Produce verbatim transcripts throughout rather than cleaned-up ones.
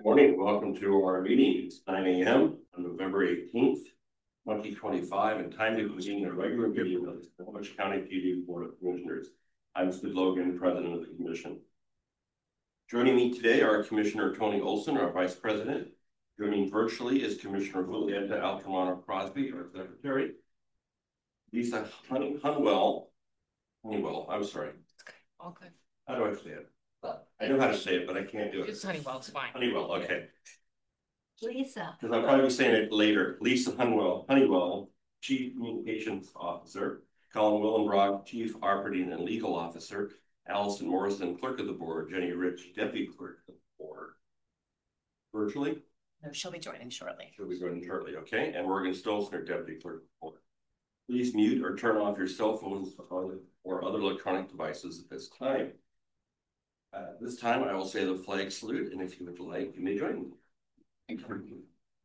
Morning, welcome to our meeting. It's nine A M on November eighteenth, twenty twenty-five, and time to begin a regular meeting of the Snohomish County P D Board of Commissioners. I'm Sid Logan, President of the Commission. Joining me today are Commissioner Tony Olson, our Vice President. Joining virtually is Commissioner Julieta Altamirano Crosby, our Secretary. Lisa Hun Hunwell, Honeywell, I'm sorry. All good. How do I say it? Well, I know how to say it, but I can't do it. Just Honeywell's fine. Honeywell, okay. Lisa. Because I'll probably be saying it later. Lisa Hunwell, Honeywell, Chief Communications Officer. Colin Willenbrock, Chief Operating and Legal Officer. Allison Morrison, Clerk of the Board. Jenny Rich, Deputy Clerk of the Board. Virtually? No, she'll be joining shortly. She'll be joining shortly, okay. And Morgan Stolzner, Deputy Clerk of the Board. Please mute or turn off your cell phones or other electronic devices at this time. Uh, this time I will say the flag salute, and if you would like, you may join me. Thank you.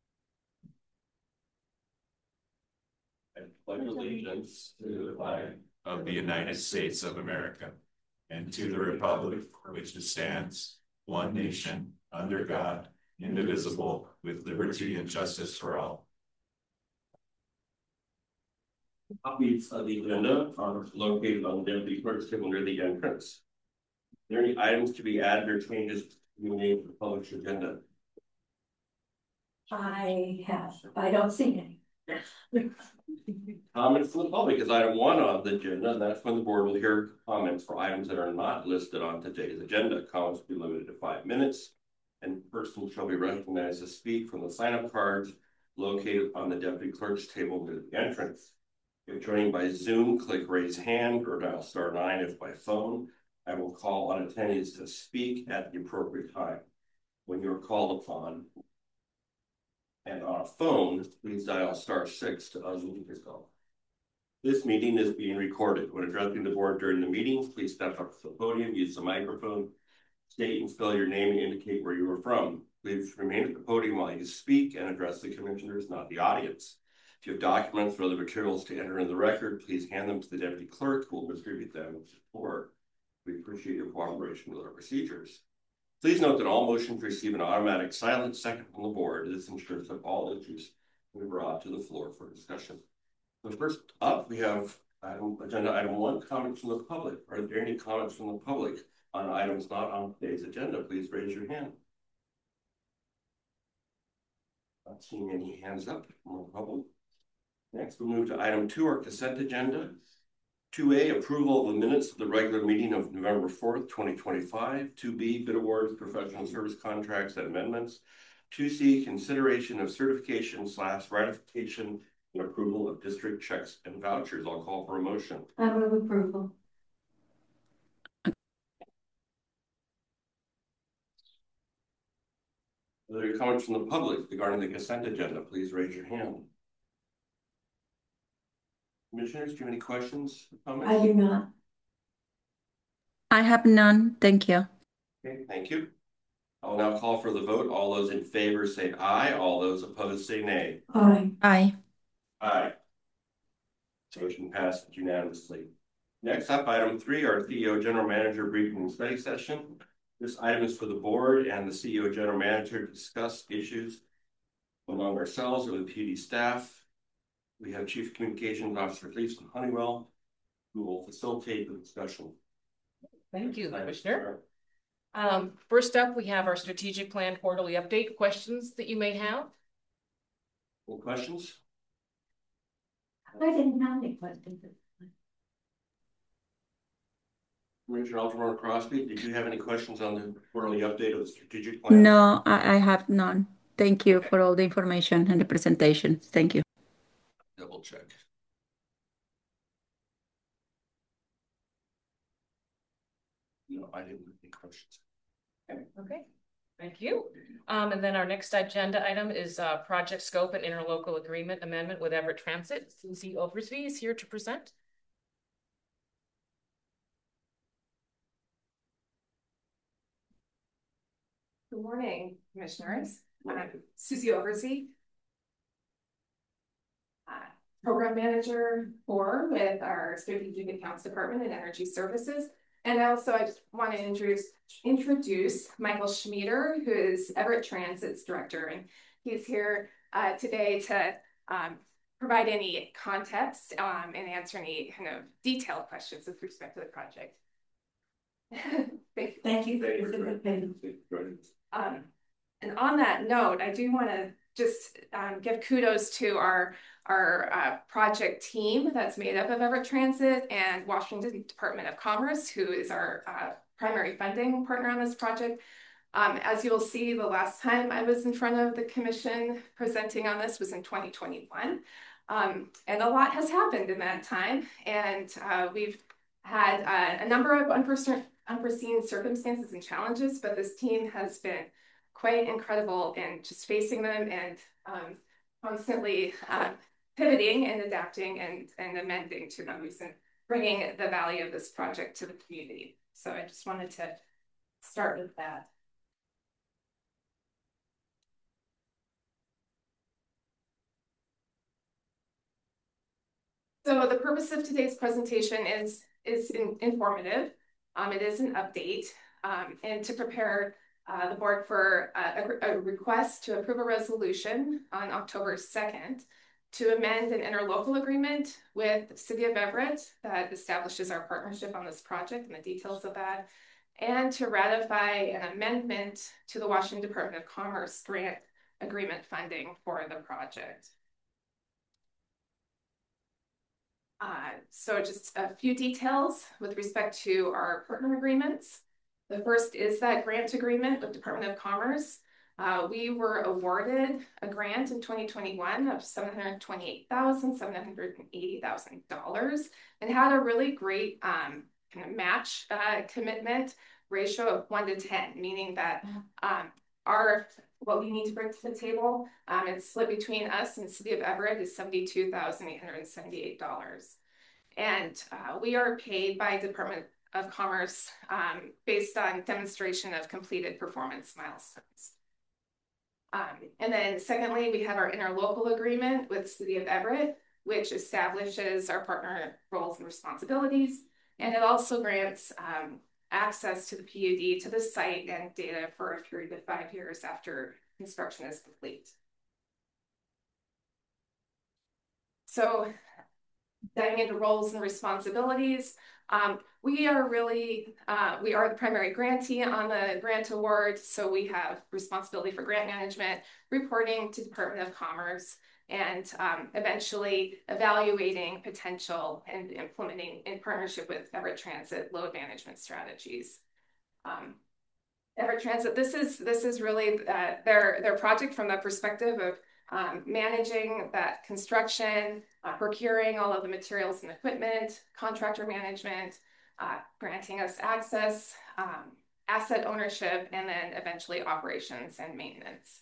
I pledge allegiance to the flag of the United States of America and to the republic for which it stands, one nation, under God, indivisible, with liberty and justice for all. Copies of the agenda are located on the Deputy Clerk's table near the entrance. Are there any items to be added or changes to be made to the published agenda? I have. I don't see any. Comments from the public is item one on the agenda, and that's when the board will hear comments for items that are not listed on today's agenda. Comments will be limited to five minutes, and persons shall be recognized to speak from the sign-up cards located on the Deputy Clerk's table near the entrance. If joining by Zoom, click raise hand or dial star nine if by phone. I will call on attendees to speak at the appropriate time. When you're called upon and on a phone, please dial star six to unmute yourself. This meeting is being recorded. When addressing the board during the meeting, please step up to the podium, use the microphone, state and spell your name and indicate where you are from. Please remain at the podium while you speak and address the commissioners, not the audience. If you have documents or other materials to enter in the record, please hand them to the Deputy Clerk, who will distribute them to the board. We appreciate your cooperation with our procedures. Please note that all motions receive an automatic silent second from the board. This ensures that all issues will be brought to the floor for discussion. So first up, we have item, agenda item one, comments from the public. Are there any comments from the public on items not on today's agenda? Please raise your hand. Not seeing any hands up from the public. Next, we'll move to item two, our consent agenda. two A, approval of the minutes of the regular meeting of November fourth, twenty twenty-five. two B, bid awards, professional service contracts and amendments. two C, consideration of certification slash ratification and approval of district checks and vouchers. I'll call for a motion. I move approval. Are there any comments from the public regarding the consent agenda? Please raise your hand. Commissioners, do you have any questions or comments? I do not. I have none. Thank you. Okay, thank you. I will now call for the vote. All those in favor say aye. All those opposed say nay. Aye. Aye. Aye. Motion passed unanimously. Next up, item three, our C E O General Manager briefing and study session. This item is for the board and the C E O General Manager to discuss issues among ourselves or the P D staff. We have Chief Communications Officer Lisa Honeywell, who will facilitate the discussion. Thank you, Commissioner. Um, first up, we have our strategic plan quarterly update. Questions that you may have? Any questions? I didn't have any questions. Commissioner Altamirano Crosby, did you have any questions on the quarterly update of the strategic plan? No, I, I have none. Thank you for all the information and the presentation. Thank you. Double check. No, I didn't have any questions. Okay, okay. Thank you. Um, and then our next agenda item is uh, project scope and interlocal agreement amendment with Everett Transit. Susie Oversby is here to present. Good morning, commissioners. I'm Susie Oversby, uh, program manager for with our strategic accounts department and energy services. And also, I just want to introduce introduce Michael Schmieder, who is Everett Transit's director, and he's here uh, today to um, provide any context um, and answer any kind of detailed questions with respect to the project. Thank you. Thank you. Thank you for joining us. Um, and on that note, I do want to just um, give kudos to our our uh, project team that's made up of Everett Transit and Washington Department of Commerce, who is our uh, primary funding partner on this project. Um, as you'll see, the last time I was in front of the commission presenting on this was in twenty twenty-one. Um, and a lot has happened in that time. And uh, we've had uh, a number of unforeseen, unforeseen circumstances and challenges, but this team has been quite incredible in just facing them and um, constantly uh, pivoting and adapting and, and amending to those and bringing the value of this project to the community. So I just wanted to start with that. So the purpose of today's presentation is, is in, informative. Um, it is an update um, and to prepare uh, the board for a, a request to approve a resolution on October second to amend an interlocal agreement with the City of Everett that establishes our partnership on this project and the details of that, and to ratify an amendment to the Washington Department of Commerce grant agreement funding for the project. Uh, so just a few details with respect to our partner agreements. The first is that grant agreement with Department of Commerce. Uh, we were awarded a grant in twenty twenty-one of seven hundred twenty-eight thousand seven hundred eighty thousand dollars and had a really great um, kind of match uh, commitment ratio of one to ten, meaning that um, our what we need to bring to the table, um, it's split between us and City of Everett is seventy-two thousand eight hundred seventy-eight dollars. And uh, we are paid by Department of Commerce um, based on demonstration of completed performance milestones. Um, and then secondly, we have our interlocal agreement with City of Everett, which establishes our partner roles and responsibilities. And it also grants um, access to the P U D to the site and data for a period of five years after construction is complete. So diving into roles and responsibilities, um, we are really, uh, we are the primary grantee on the grant award. So we have responsibility for grant management, reporting to Department of Commerce, and um, eventually evaluating potential and implementing in partnership with Everett Transit load management strategies. Um, Everett Transit, this is this is really uh, their their project from the perspective of um, managing that construction, uh, procuring all of the materials and equipment, contractor management, uh, granting us access, um, asset ownership, and then eventually operations and maintenance.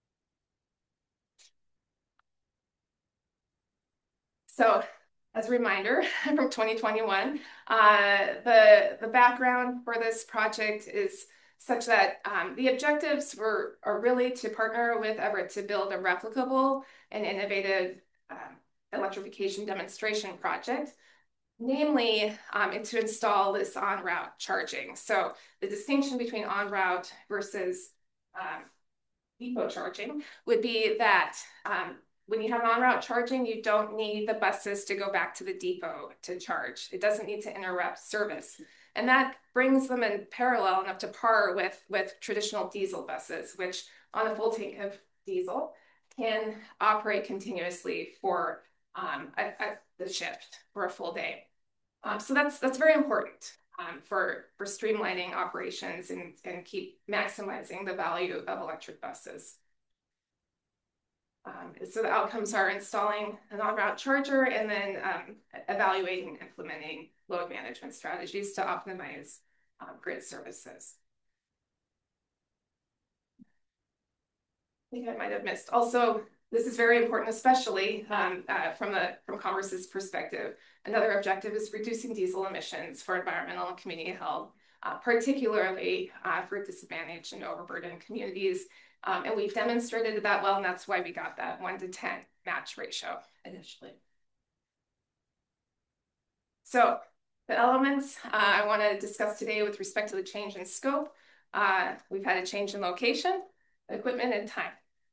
So, as a reminder from twenty twenty-one, uh, the, the background for this project is such that um, the objectives were are really to partner with Everett to build a replicable and innovative um, electrification demonstration project, namely um, and to install this on-route charging. So the distinction between on-route versus um, depot charging would be that um, when you have on-route charging, you don't need the buses to go back to the depot to charge. It doesn't need to interrupt service. And that brings them in parallel and up to par with, with traditional diesel buses, which on a full tank of diesel can operate continuously for um, a, a, the shift for a full day. Um, so that's that's very important um, for, for streamlining operations and, and keep maximizing the value of electric buses. Um, so the outcomes are installing an on-route charger and then um, evaluating and implementing load management strategies to optimize um, grid services. I think I might have missed. Also, this is very important, especially um, uh, from the from Commerce's perspective. Another objective is reducing diesel emissions for environmental and community health, uh, particularly uh, for disadvantaged and overburdened communities. Um, and we've demonstrated that well, and that's why we got that one to ten match ratio initially. So the elements uh, I want to discuss today with respect to the change in scope. Uh, we've had a change in location, equipment, and time.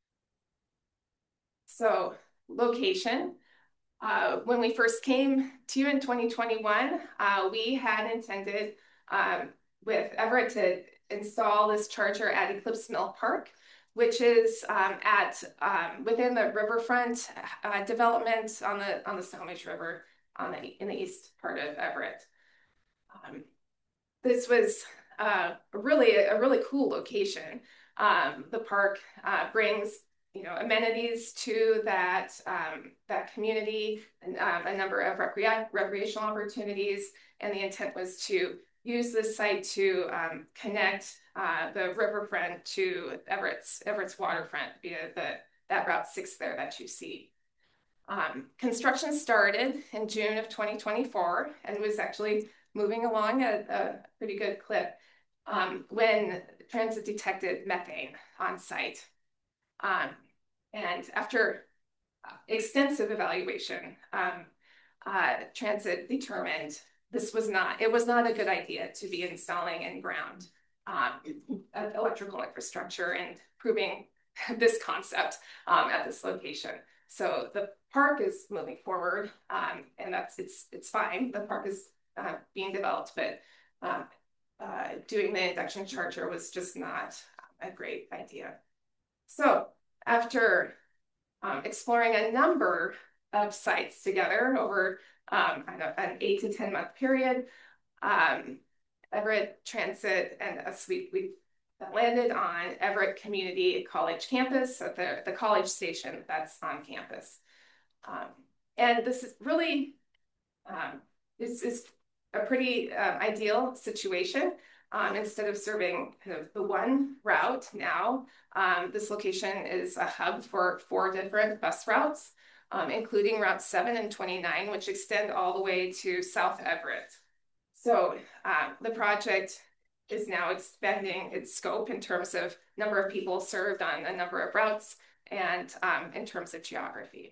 So location, uh, when we first came to you in twenty twenty-one, uh, we had intended um, with Everett to install this charger at Eclipse Mill Park, which is um, at um, within the riverfront uh, development on the on the Snohomish River on the in the east part of Everett. Um, this was uh, really a really cool location. Um, the park uh, brings you know amenities to that um, that community, and um, a number of recre recreational opportunities, and the intent was to use this site to um, connect uh, the riverfront to Everett's Everett's waterfront via the that Route six there that you see. Um, construction started in June of twenty twenty-four and was actually moving along at a pretty good clip um, when transit detected methane on site. Um, and after extensive evaluation, um, uh, transit determined this was not, it was not a good idea to be installing in ground um, electrical infrastructure and proving this concept um, at this location. So the park is moving forward, um, and that's it's it's fine. The park is uh, being developed, but um, uh, doing the induction charger was just not a great idea. So after um, exploring a number of sites together over um, an eight to ten month period, um, Everett Transit and us we we landed on Everett Community College campus at the, the college station that's on campus. Um, and this is really, um, this is a pretty uh, ideal situation. Um, instead of serving kind of the one route now, um, this location is a hub for four different bus routes, um, including Route seven and twenty-nine, which extend all the way to South Everett. So um, the project is now expanding its scope in terms of number of people served on a number of routes and um, in terms of geography.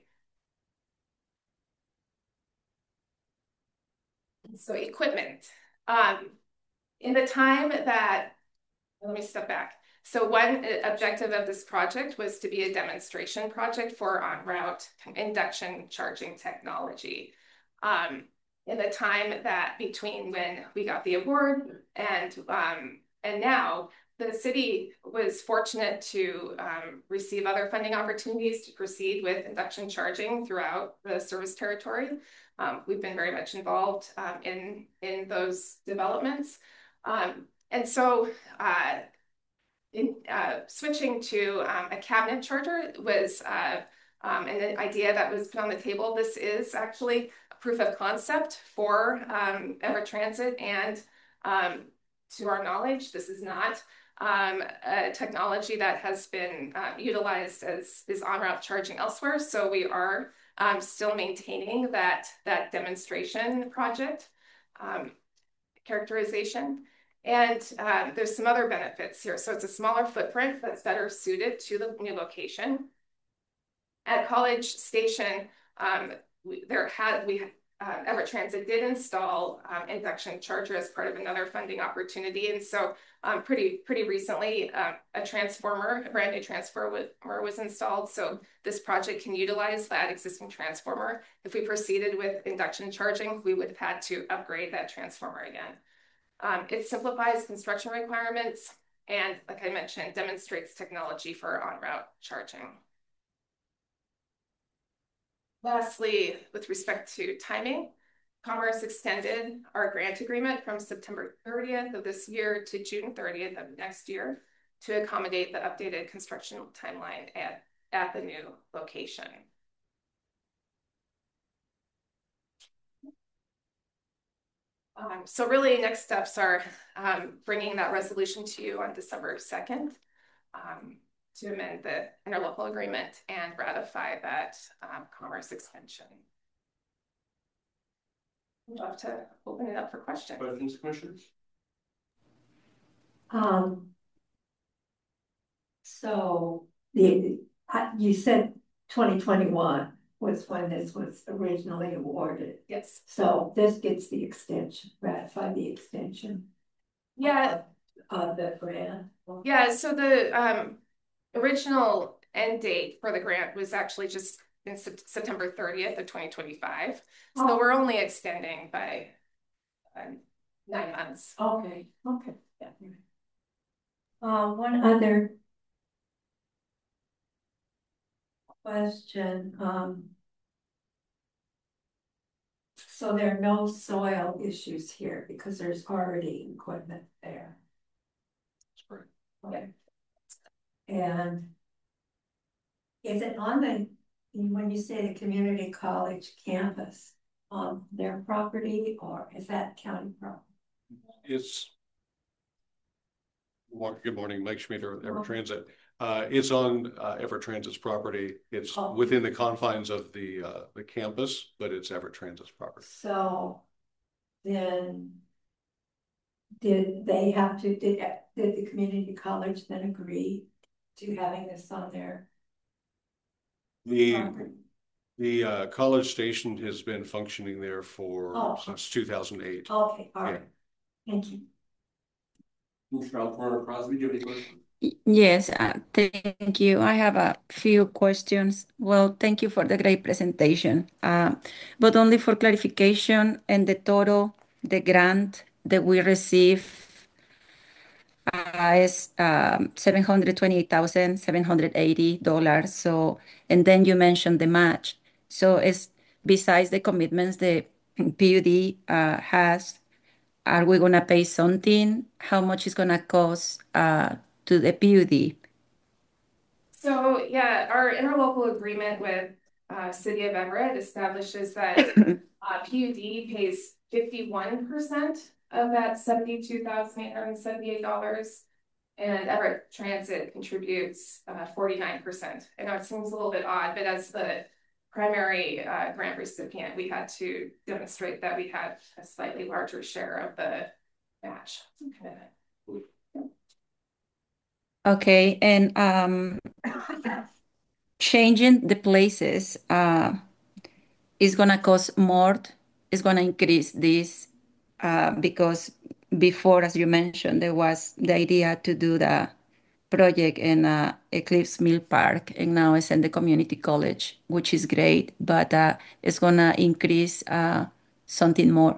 So equipment. Um, in the time that, let me step back. So one objective of this project was to be a demonstration project for on-route induction charging technology. Um, in the time that between when we got the award and um, and now, the city was fortunate to um, receive other funding opportunities to proceed with induction charging throughout the service territory. Um, we've been very much involved um, in in those developments, um, and so uh, in uh, switching to um, a cabinet charger was uh, um, an idea that was put on the table. This is actually a proof of concept for um, Everett Transit, and um, to our knowledge, this is not um, a technology that has been uh, utilized as is on-route charging elsewhere. So we are um, still maintaining that, that demonstration project um, characterization. And uh, there's some other benefits here. So it's a smaller footprint that's better suited to the new location. At College Station, um, we, there had we uh, Everett Transit did install um, induction charger as part of another funding opportunity, and so um, pretty pretty recently uh, a transformer, a brand new transformer was installed. So this project can utilize that existing transformer. If we proceeded with induction charging, we would have had to upgrade that transformer again. Um, it simplifies construction requirements and, like I mentioned, demonstrates technology for on-route charging. Lastly, with respect to timing, Commerce extended our grant agreement from September thirtieth of this year to June thirtieth of next year to accommodate the updated construction timeline at, at the new location. Um, so really next steps are um, bringing that resolution to you on December second um, to amend the interlocal agreement and ratify that um, Commerce extension. I'd love to open it up for questions. Questions, commissioners? Um, so the, uh, you said twenty twenty-one, was when this was originally awarded. Yes. So this gets the extension, ratify the extension. Yeah. Of the grant. Yeah, so the um original end date for the grant was actually just in Sep- September thirtieth of twenty twenty-five. So Oh. we're only extending by um, nine months. Okay, okay. Yeah. Uh, one other question, um. So there are no soil issues here because there's already equipment there. That's correct. Okay. And is it on the, when you say the community college campus, on their property, or is that county property? It's. Good morning, Mike Schmieder with Everett Transit. Uh, it's on uh, Everett Transit's property. It's Oh. within the confines of the uh, the campus, but it's Everett Transit's property. So then did they have to, did, did the community college then agree to having this on their The property? the uh, College Station has been functioning there for Oh. since two thousand eight. Okay, all right. Thank you. Mister Alcorn Crosby, do you have any questions? Y- Yes, uh, thank you. I have a few questions. Well, thank you for the great presentation. Uh, but only for clarification, and the total, the grant that we receive uh, is um, seven hundred twenty-eight thousand seven hundred eighty dollars. So, and then you mentioned the match. So it's besides the commitments the P U D uh, has, are we gonna pay something? How much is gonna cost uh, to the P U D? So yeah, our interlocal agreement with uh City of Everett establishes that uh P U D pays fifty-one percent of that seventy-two thousand eight hundred and seventy-eight dollars. And Everett Transit contributes uh forty-nine percent. I know it seems a little bit odd, but as the primary uh grant recipient, we had to demonstrate that we had a slightly larger share of the match. Okay, and um, changing the places uh, is gonna cost more. It's gonna increase this uh, because before, as you mentioned, there was the idea to do the project in uh, Eclipse Mill Park, and now it's in the community college, which is great, but uh, it's gonna increase uh, something more.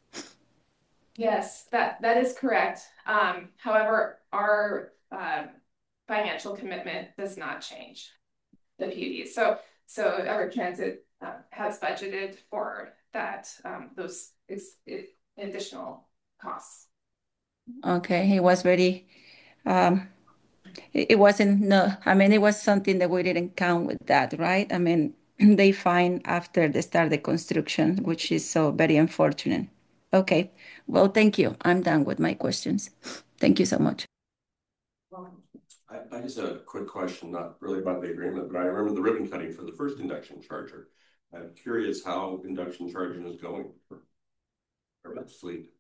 Yes, that, that is correct. Um, however, our, uh, financial commitment does not change the P U D. So, so Everett Transit, uh, has budgeted for that, um, those is, it, additional costs. Okay, he was very. Um, it, it wasn't no. I mean, it was something that we didn't count with that, right? I mean, they find after they start the construction, which is so very unfortunate. Okay, well, thank you. I'm done with my questions. Thank you so much. I, I just have a quick question, not really about the agreement, but I remember the ribbon cutting for the first induction charger. I'm curious how induction charging is going for our bus fleet.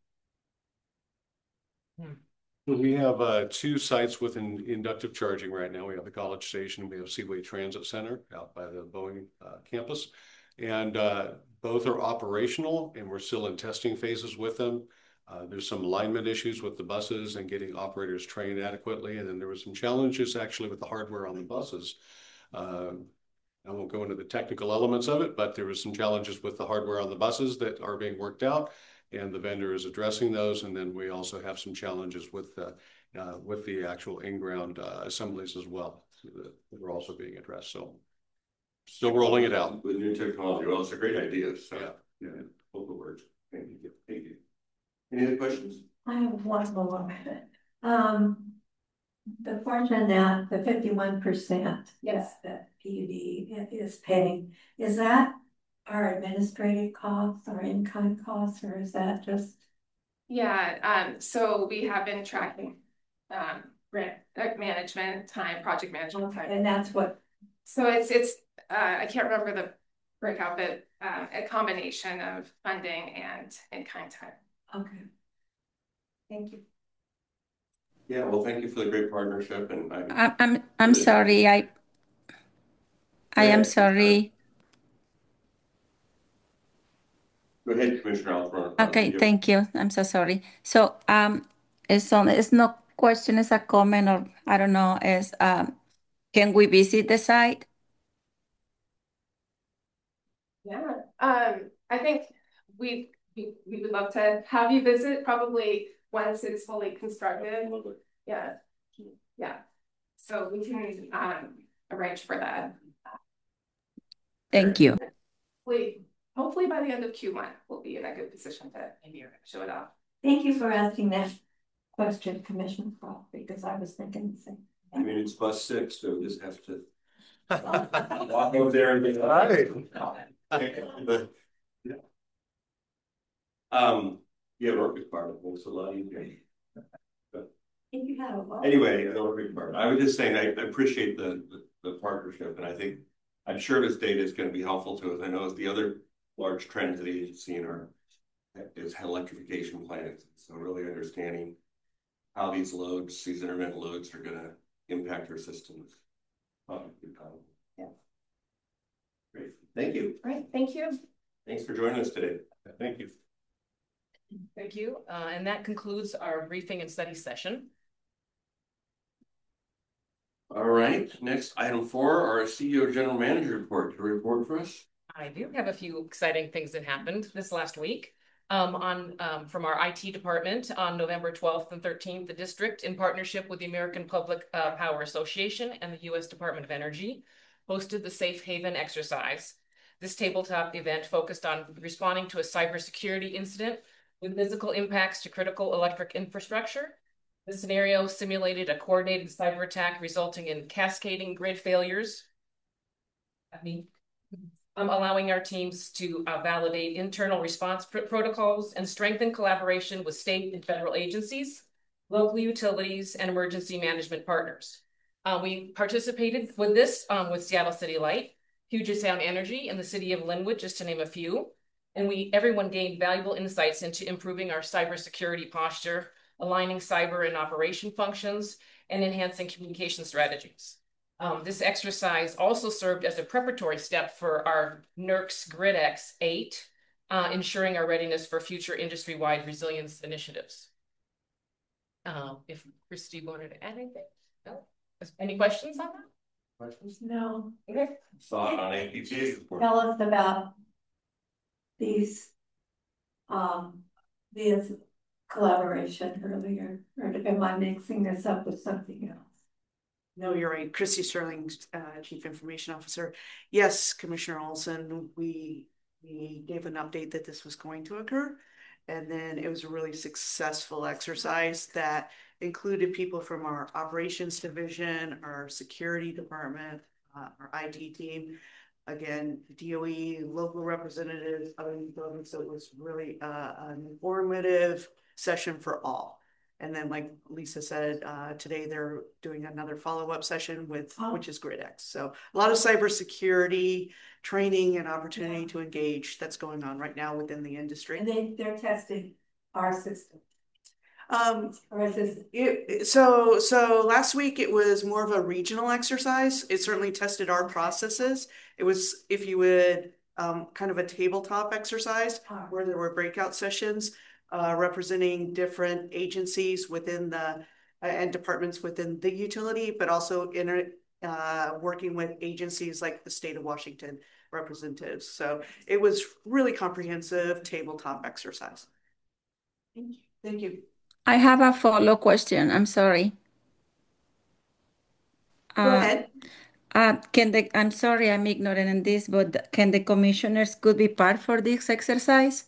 We have uh, two sites with in, inductive charging right now. We have the College Station, we have Seaway Transit Center out by the Boeing uh, campus. And uh, both are operational, and we're still in testing phases with them. Uh, there's some alignment issues with the buses and getting operators trained adequately. And then there were some challenges actually with the hardware on the buses. Uh, I won't go into the technical elements of it, but there was some challenges with the hardware on the buses that are being worked out, and the vendor is addressing those. And then we also have some challenges with the, uh, with the actual in-ground uh, assemblies as well that are also being addressed. So still rolling it out. With new technology. Well, it's a great idea. So Yeah. yeah, hope it works. Thank you. Thank you. Any other questions? I have one more. Um, the portion that the fifty-one percent. Yes. That P U D is paying, is that our administrative costs or in-kind costs, or is that just? Yeah, um, so we have been tracking, um, grant uh, management time, project management time. And that's what, So it's, it's, uh, I can't remember the breakout, but, um, a combination of funding and in-kind time. okay. Thank you. Yeah, well, thank you for the great partnership, and I. I'm I'm I'm sorry. I I am Yeah. sorry. Go ahead, Commissioner Alcorn. Okay, thank you. I'm so sorry. So, um, it's on, it's no question, it's a comment, or I don't know, is, um, can we visit the site? Yeah, um, I think we, we, we would love to have you visit probably once it's fully constructed. Yeah, yeah. So we can, um, arrange for that. Thank you. Hopefully, hopefully by the end of Q one, we'll be in a good position to maybe show it off. Thank you for asking that question, Commissioner Croft, because I was thinking the same. I mean, it's bus six, so we just have to walk over there and get right. But, yeah. Um, yeah, Orchid Park looks a lot easier. If you had a lot. Anyway, the Orchid Park. I was just saying, I, I appreciate the, the the partnership, and I think I'm sure this data is going to be helpful to us. I know the other large trends that the agency in our is electrification plans. So really understanding how these loads, these intermittent loads, are going to impact our systems. Yeah. Great. Thank you. Great. Thank you. Thanks for joining us today. Thank you. Thank you. Uh, and that concludes our briefing and study session. All right. Next, item four, our C E O General Manager report. To report for us. I do have a few exciting things that happened this last week. Um, on um, from our I T department on November twelfth and thirteenth, the district, in partnership with the American Public uh, Power Association and the U S Department of Energy, hosted the Safe Haven exercise. This tabletop event focused on responding to a cybersecurity incident with physical impacts to critical electric infrastructure. The scenario simulated a coordinated cyber attack resulting in cascading grid failures. I mean, Um, allowing our teams to uh, validate internal response pr protocols and strengthen collaboration with state and federal agencies, local utilities, and emergency management partners. Uh, we participated with this um, with Seattle City Light, Puget Sound Energy, and the city of Linwood, just to name a few. And we everyone gained valuable insights into improving our cybersecurity posture, aligning cyber and operation functions, and enhancing communication strategies. Um, this exercise also served as a preparatory step for our NERC's GridX eight, uh, ensuring our readiness for future industry-wide resilience initiatives. Uh, if Christy wanted to add anything? No? Any questions on that? Questions? No. Okay. Thought on A P T. Tell us about these, um, this collaboration earlier, or am I mixing this up with something else? No, you're right. Christy Sterling, uh, Chief Information Officer. Yes, Commissioner Olson, we we gave an update that this was going to occur. And then it was a really successful exercise that included people from our operations division, our security department, uh, our I T team, again, D O E, local representatives, other utilities. So it was really uh, an informative session for all. And then, like Lisa said, uh, today they're doing another follow-up session with, oh. which is GridX. So a lot of cybersecurity training and opportunity to engage that's going on right now within the industry. And they, they're testing our system. Um, or is this it, so, so last week it was more of a regional exercise. It certainly tested our processes. It was, if you would, um, kind of a tabletop exercise oh. where there were breakout sessions. Uh, representing different agencies within the uh, and departments within the utility, but also in uh, working with agencies like the state of Washington representatives. So it was really comprehensive tabletop exercise. Thank you. Thank you. I have a follow question. I'm sorry. Go uh, ahead. Uh, can the I'm sorry, I'm ignorant in this, but can the commissioners could be part for this exercise?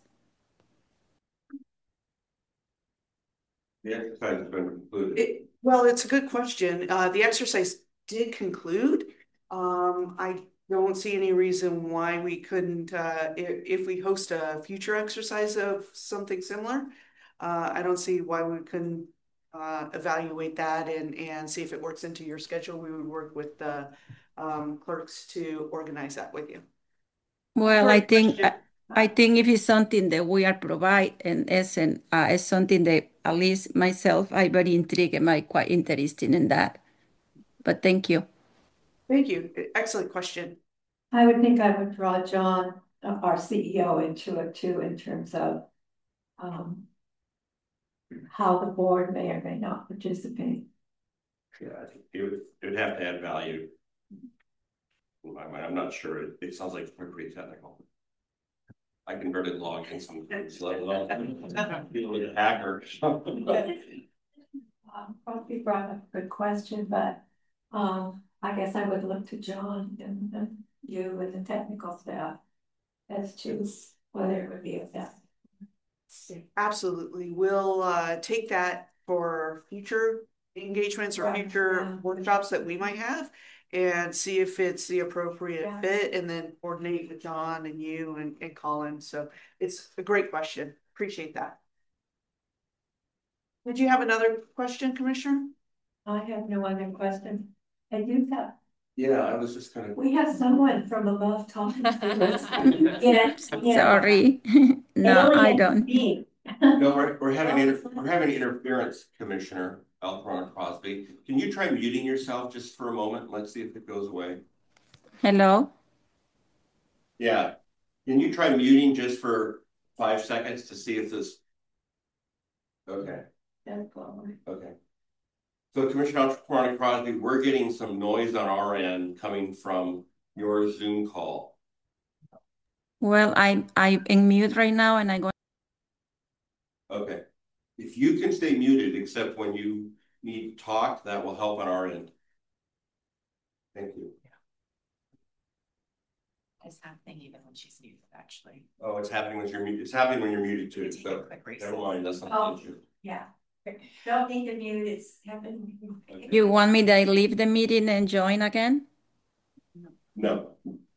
The exercise has been concluded. It, well, it's a good question. Uh, the exercise did conclude. Um, I don't see any reason why we couldn't, uh, if, if we host a future exercise of something similar, uh, I don't see why we couldn't uh, evaluate that and, and see if it works into your schedule. We would work with the um, clerks to organize that with you. Well, I think I, I think if it's something that we are provide and as an uh, is something that at least myself I very intrigued and I quite interested in that. But thank you. Thank you. Excellent question. I would think I would draw John our C E O into it too, in terms of um, how the board may or may not participate. Yeah, I think it would, it would have to add value. In my mind, I'm not sure. It, it sounds like it's pretty technical. I converted login sometimes, let alone deal with a hacker. Um, Probably brought up a good question, but um, I guess I would look to John and, and you and the technical staff as to whether it would be a best. Absolutely. We'll uh, take that for future engagements or Right, future yeah. workshops that we might have and see if it's the appropriate Yeah. fit and then coordinate with John and you and, and Colin. So it's a great question. Appreciate that. Did you have another question, Commissioner? I have no other question. And you have, Yeah, I was just kind of. we have someone from above talking to us. Yeah, yeah. Sorry. No, I Alien don't. being. No, we're, we're having inter we're having interference, Commissioner Alcorn Crosby. Can you try muting yourself just for a moment? Let's see if it goes away. Hello? Yeah. Can you try muting just for five seconds to see if this? Okay. Okay. So Commissioner Alcorn Crosby, we're getting some noise on our end coming from your Zoom call. Well, I, I'm in mute right now and I'm going. Okay. If you can stay muted, except when you need to talk, that will help on our end. Thank you. It's happening even when she's muted, actually. Oh, it's happening when you're muted. It's happening when you're muted too. It's So like never mind. That's not Oh. the issue. Yeah. Don't need to mute, it's happening. Okay. You want me to leave the meeting and join again? No.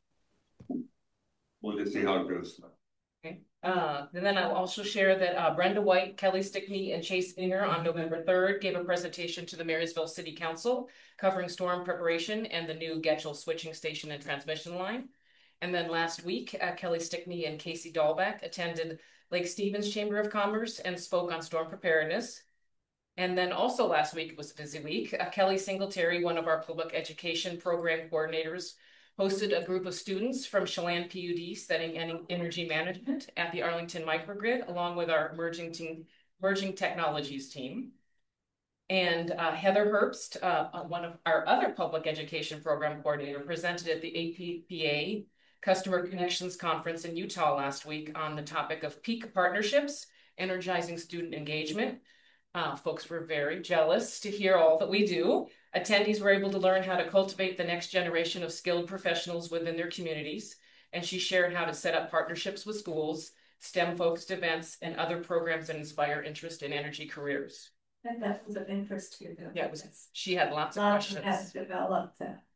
We'll just see how it goes. Okay. Uh, and then I'll also share that uh, Brenda White, Kelly Stickney, and Chase Inger on November third gave a presentation to the Marysville City Council covering storm preparation and the new Getchell switching station and transmission line. And then last week, uh, Kelly Stickney and Casey Dahlbeck attended Lake Stevens Chamber of Commerce and spoke on storm preparedness. And then also last week, it was a busy week, uh, Kelly Singletary, one of our public education program coordinators, hosted a group of students from Chelan P U D studying energy management at the Arlington Microgrid, along with our emerging, team, emerging technologies team. And uh, Heather Herbst, uh, one of our other public education program coordinator, presented at the A P P A Customer Connections Conference in Utah last week on the topic of peak partnerships, energizing student engagement. Uh, folks were very jealous to hear all that we do. Attendees were able to learn how to cultivate the next generation of skilled professionals within their communities. And she shared how to set up partnerships with schools, STEM-focused events, and other programs that inspire interest in energy careers. And that was of interest to you. though. Yeah, it was, she had lots of Lots questions. has developed that.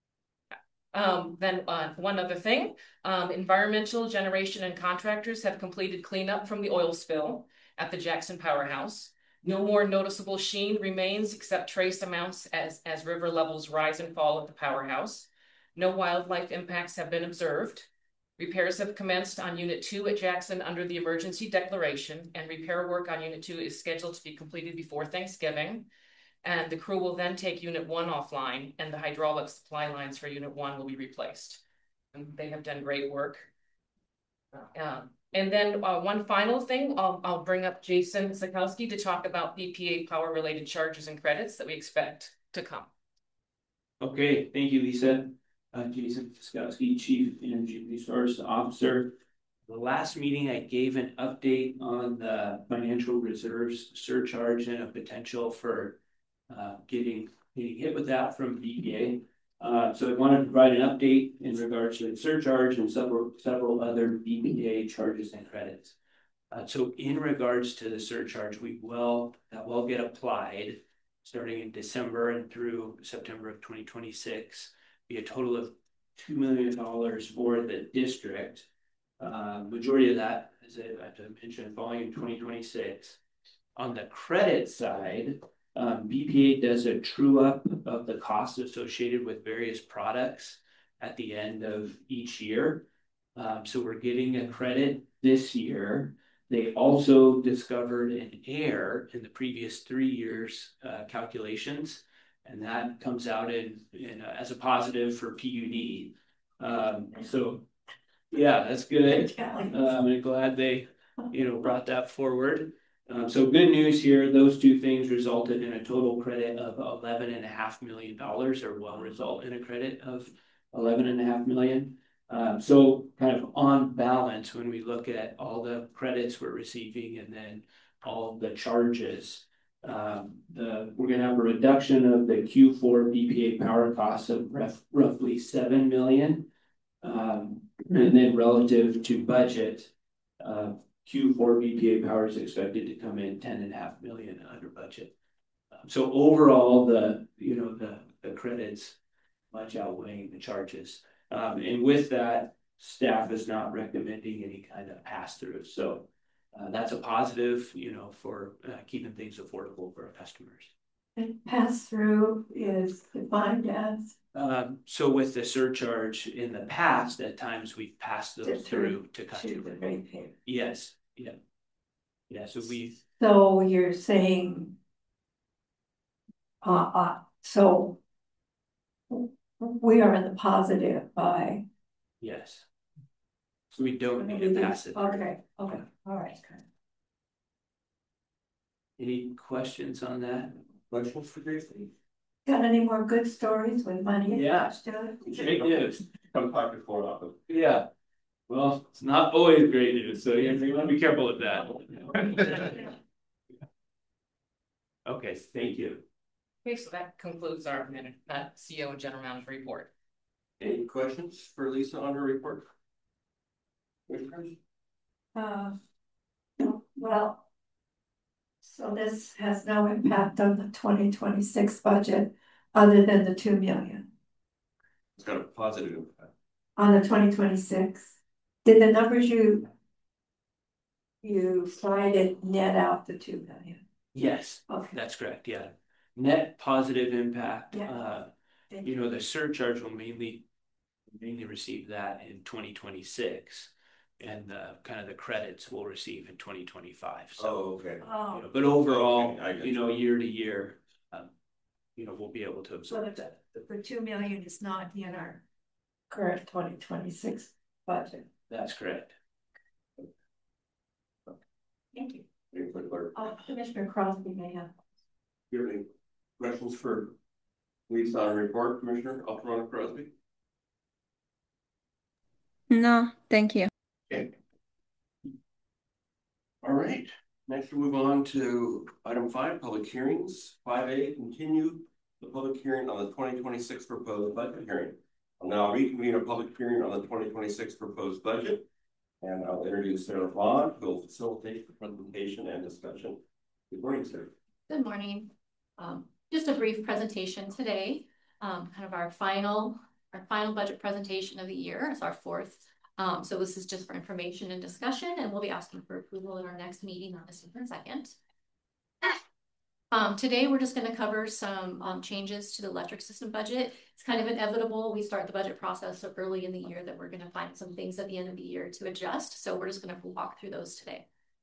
Um, then uh, one other thing, um, environmental generation and contractors have completed cleanup from the oil spill at the Jackson Powerhouse. No more noticeable sheen remains except trace amounts as, as river levels rise and fall at the powerhouse. No wildlife impacts have been observed. Repairs have commenced on Unit two at Jackson under the emergency declaration, and repair work on Unit two is scheduled to be completed before Thanksgiving. And the crew will then take Unit one offline, and the hydraulic supply lines for Unit one will be replaced. And they have done great work. Um, And then uh, one final thing, I'll, I'll bring up Jason Sikowski to talk about B P A power related charges and credits that we expect to come. Okay, thank you, Lisa. Uh, Jason Sikowski, Chief Energy Resource Officer. The last meeting I gave an update on the financial reserves surcharge and a potential for uh, getting, getting hit with that from B P A. Uh, so I wanted to provide an update in regards to the surcharge and several several other B P A charges and credits. Uh, so in regards to the surcharge, we will that will get applied starting in December and through September of twenty twenty-six. Be a total of two million dollars for the district. Uh, majority of that, as I, I mentioned, falling in twenty twenty-six. On the credit side, Um, B P A does a true up of the costs associated with various products at the end of each year. Um, so we're getting a credit this year. They also discovered an error in the previous three years uh, calculations, and that comes out in, in uh, as a positive for P U D. Um, so Yeah, that's good. Kelly. Um, I'm glad they, you know, brought that forward. Um, so good news here, those two things resulted in a total credit of eleven and a half million dollars, or will result in a credit of eleven and a half million. Um, so kind of on balance, when we look at all the credits we're receiving and then all the charges, um, the, we're gonna have a reduction of the Q four B P A power costs of ref, roughly seven million. Um, and then relative to budget, uh, Q four B P A power is expected to come in ten and a half million under budget. Um, so overall, the, you know, the, the credits much outweighing the charges. Um, and with that, staff is not recommending any kind of pass through. So uh, that's a positive, you know, for uh, keeping things affordable for our customers. And pass through is defined as. Um, so with the surcharge in the past, at times we've passed those To- through to To the customers. ratepayer. Yes, yeah. Yeah, so we, So you're saying. Uh, uh, so. We are in the positive by. yes. So we don't need to pass it through. Okay, okay, all right. Any questions on that? Questions for Jason? Got any more good stories with money? Yeah. attached to it? Great news. Come talk to Fort Office. Yeah. Well, it's not always great news, so you you want to be careful with that. Okay, thank you. Okay, so that concludes our minute, uh, C O and General Manager report. Any questions for Lisa on her report? Commissioners? Uh, well. So this has no impact on the twenty twenty-six budget, other than the two million It's got a positive impact. on the twenty twenty-six. Did the numbers you. You cited net out the two million? Yes, Okay. that's correct, yeah. Net positive impact, Yeah. uh, you know, the surcharge will mainly, mainly receive that in twenty twenty-six. And the kind of the credits we'll receive in twenty twenty-five, so. Oh, okay. Oh, You know, but overall, Okay, I get you know, you. year to year, um, you know, we'll be able to so absorb the, that. the two million is not in our current twenty twenty-six budget. That's correct. Thank you. Any quick alert? Uh, Commissioner Crosby may have. You have any questions for Lisa on her report, Commissioner Alderman Crosby? No, thank you. Okay. All right, next we'll move on to item five, public hearings. Five A, continue the public hearing on the twenty twenty-six proposed budget hearing. I'll now reconvene a public hearing on the twenty twenty-six proposed budget. And I'll introduce Sarah Vaughn, who will facilitate the presentation and discussion. Good morning, Sarah. Good morning. Um, just a brief presentation today. Um, kind of our final, our final budget presentation of the year. It's our fourth. Um, so this is just for information and discussion, and we'll be asking for approval at our next meeting on December second. Um, today, we're just going to cover some um, changes to the electric system budget. It's kind of inevitable. We start the budget process so early in the year that we're going to find some things at the end of the year to adjust. So we're just going to walk through those today.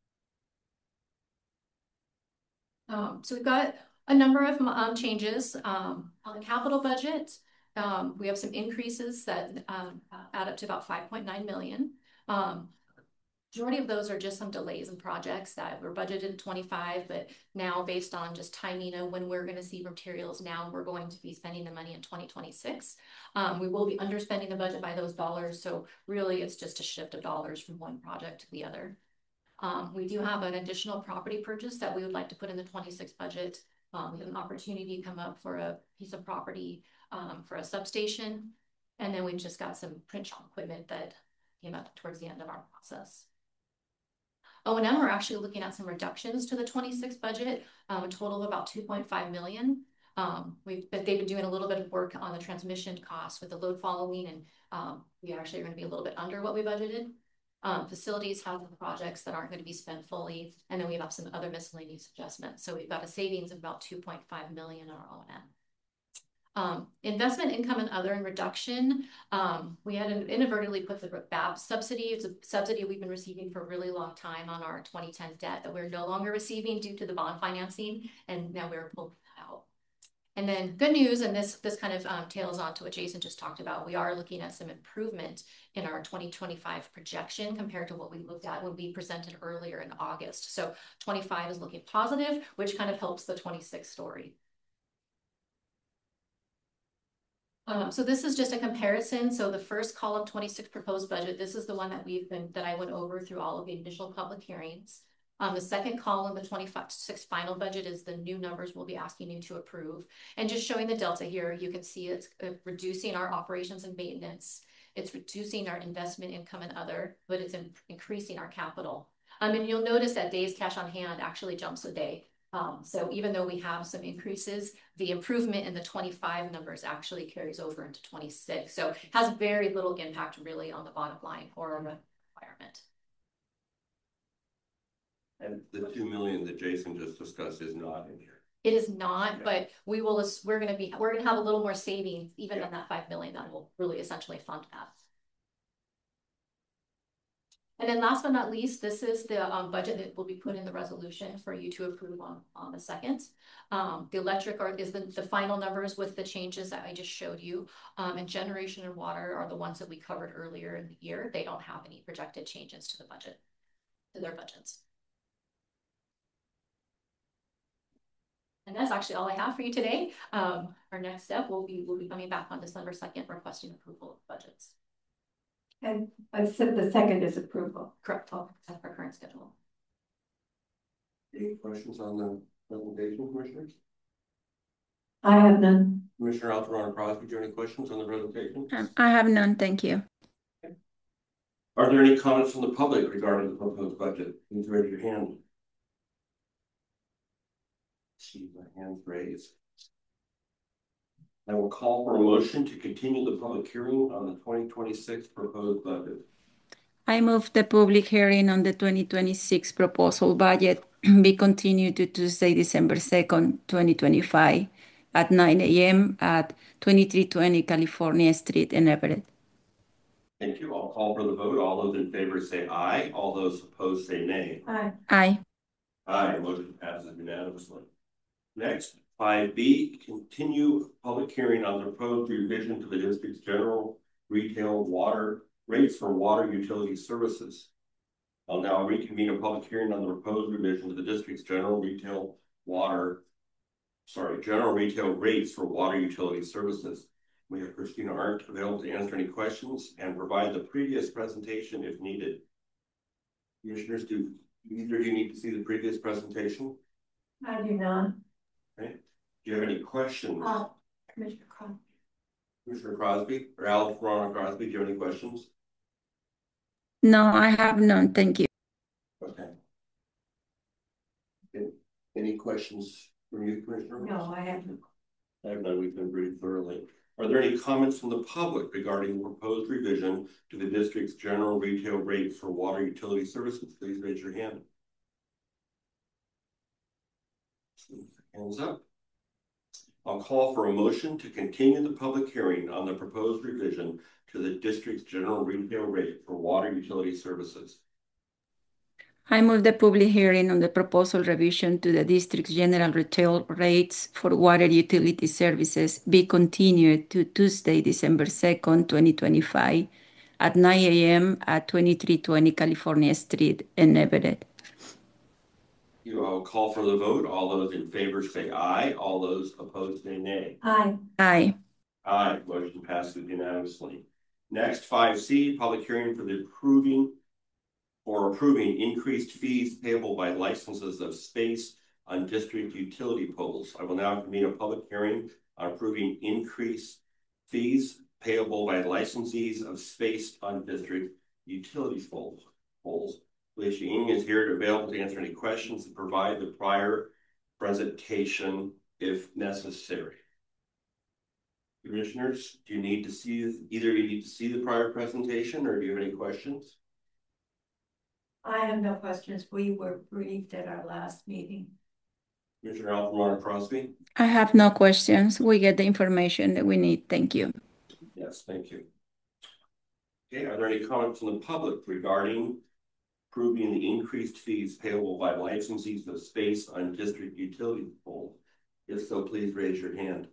Um, so we've got a number of um, changes um, on the capital budget. Um, we have some increases that um, add up to about five point nine million. Um, Majority of those are just some delays in projects that were budgeted in twenty-five, but now based on just timing of when we're going to see materials, now we're going to be spending the money in twenty twenty-six. Um, we will be underspending the budget by those dollars, so really it's just a shift of dollars from one project to the other. Um, we do have an additional property purchase that we would like to put in the twenty-six budget. Um, we have an opportunity come up for a piece of property um, for a substation, and then we've just got some print shop equipment that came up towards the end of our process. O and M, we're actually looking at some reductions to the twenty-six budget, um, a total of about two point five million. Um, we've but they've been doing a little bit of work on the transmission costs with the load following, and um, we actually are going to be a little bit under what we budgeted. Um, facilities have projects that aren't going to be spent fully, and then we have some other miscellaneous adjustments. So we've got a savings of about two point five million on our O and M. Um, investment income and other in reduction. Um, we had inadvertently put the B A B subsidy. It's a subsidy we've been receiving for a really long time on our twenty ten debt that we're no longer receiving due to the bond financing, and now we're pulling that out. And then good news, and this this kind of um, tails on to what Jason just talked about. We are looking at some improvement in our twenty twenty-five projection compared to what we looked at when we presented earlier in August. So twenty-five is looking positive, which kind of helps the twenty-six story. Um, so this is just a comparison. So the first column, twenty-six proposed budget, this is the one that we've been that I went over through all of the initial public hearings. Um, the second column, the twenty-six final budget, is the new numbers we'll be asking you to approve. And just showing the delta here, you can see it's uh, reducing our operations and maintenance. It's reducing our investment income and other, but it's in increasing our capital. Um, and you'll notice that days cash on hand actually jumps a day. Um, so even though we have some increases, the improvement in the twenty-five numbers actually carries over into twenty-six. So it has very little impact really on the bottom line or the environment. And the two million that Jason just discussed is not in here. It is not, yeah. But we will, we're going to be, we're going to have a little more savings even yeah. than that five million that will really essentially fund that. And then last but not least, this is the um, budget that will be put in the resolution for you to approve on, on the second. Um, the electric are, is the, the final numbers with the changes that I just showed you. Um, and generation and water are the ones that we covered earlier in the year. They don't have any projected changes to the budget, to their budgets. And that's actually all I have for you today. Um, our next step will be, we'll be coming back on December second requesting approval of budgets. And I said the second is approval. Correct, as per current schedule. Any questions on the presentation, commissioners? I have none. Commissioner Altamirano Crosby, do you have any questions on the presentation? Um, I have none, thank you. Okay. Are there any comments from the public regarding the proposed budget? Please raise your hand. See my hands raised. I will call for a motion to continue the public hearing on the twenty twenty-six proposed budget. I move the public hearing on the twenty twenty-six proposal budget be continued to Tuesday, December second, twenty twenty-five at nine A M at twenty-three twenty California Street in Everett. Thank you. I'll call for the vote. All those in favor say aye. All those opposed say nay. Aye. Aye. Aye. Motion passes unanimously. Next, five B, continue public hearing on the proposed revision to the district's general retail water rates for water utility services. I'll now reconvene a public hearing on the proposed revision to the district's general retail water, sorry, general retail rates for water utility services. We have Christina Arndt available to answer any questions and provide the previous presentation if needed. Commissioners, do either of you need to see the previous presentation? I do not. Okay. Do you have any questions? Uh, Commissioner Crosby. Commissioner Crosby or Altamirano Crosby, do you have any questions? No, I have none, thank you. Okay. Okay. Any questions from you, Commissioner? No, I haven't. I have none. We've been briefed thoroughly. Are there any comments from the public regarding the proposed revision to the district's general retail rate for water utility services? Please raise your hand. Hands up. I'll call for a motion to continue the public hearing on the proposed revision to the district's general retail rate for water utility services. I move the public hearing on the proposal revision to the district's general retail rates for water utility services be continued to Tuesday, December second, twenty twenty-five at nine A M at twenty-three twenty California Street in Everett. You will call for the vote. All those in favor say aye. All those opposed say nay. Aye. Aye. Aye. Motion passes unanimously. Next, five C, public hearing for the approving or approving increased fees payable by licenses of space on district utility poles. I will now convene a public hearing on approving increased fees payable by licensees of space on district utility poles. Alicia Ng is here to available to answer any questions and provide the prior presentation if necessary. Commissioners, do you need to see, either you need to see the prior presentation or do you have any questions? I have no questions. We were briefed at our last meeting. Commissioner Altamirano Crosby? I have no questions. We get the information that we need. Thank you. Yes, thank you. Okay, are there any comments from the public regarding approving the increased fees payable by licensees of space on district utility poles? If so, please raise your hand.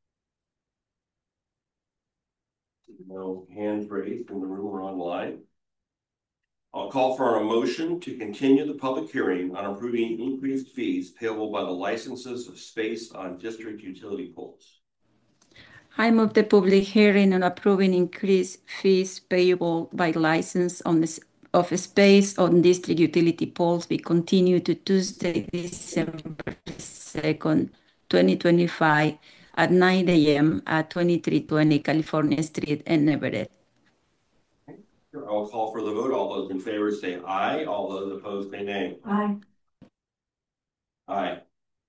No hands raised in the room or online. I'll call for a motion to continue the public hearing on approving increased fees payable by the licenses of space on district utility poles. I move the public hearing on approving increased fees payable by license on this of space on district utility poles be continued to Tuesday, December second, twenty twenty-five at nine A M at twenty-three twenty California Street in Everett. I'll call for the vote. All those in favor say aye. All those opposed say nay. Aye. Aye.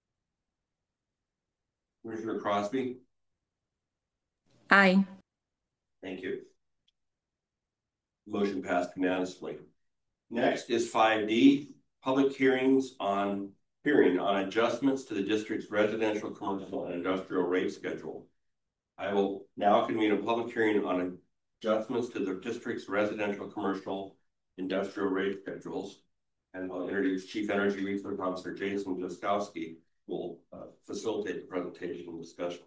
Commissioner Crosby? Aye. Thank you. Motion passed unanimously. Next is five D, public hearings on hearing on adjustments to the district's residential, commercial, and industrial rate schedule. I will now convene a public hearing on adjustments to the district's residential, commercial, industrial rate schedules. And I'll introduce Chief Energy Resource Officer Jason Jaskowski, who will uh, facilitate the presentation and discussion.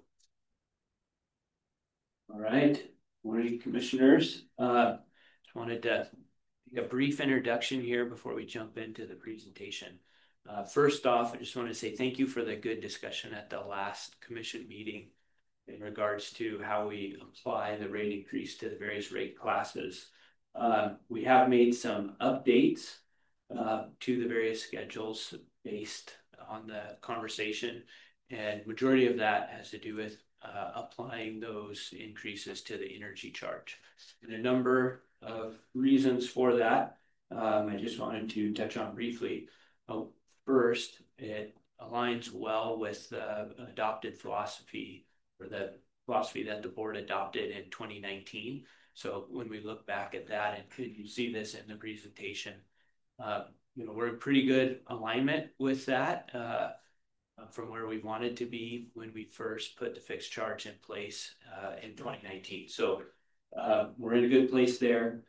All right, morning, commissioners. Uh, just wanted to take a brief introduction here before we jump into the presentation. Uh, first off, I just want to say thank you for the good discussion at the last commission meeting in regards to how we apply the rate increase to the various rate classes. Uh, we have made some updates uh, to the various schedules based on the conversation, and majority of that has to do with uh, applying those increases to the energy charge. And a number of reasons for that, um, I just wanted to touch on briefly. Oh, first, it aligns well with the adopted philosophy or the philosophy that the board adopted in twenty nineteen. So when we look back at that, and you see this in the presentation, uh, you know, we're in pretty good alignment with that uh, from where we wanted to be when we first put the fixed charge in place uh, in twenty nineteen. So uh, we're in a good place there.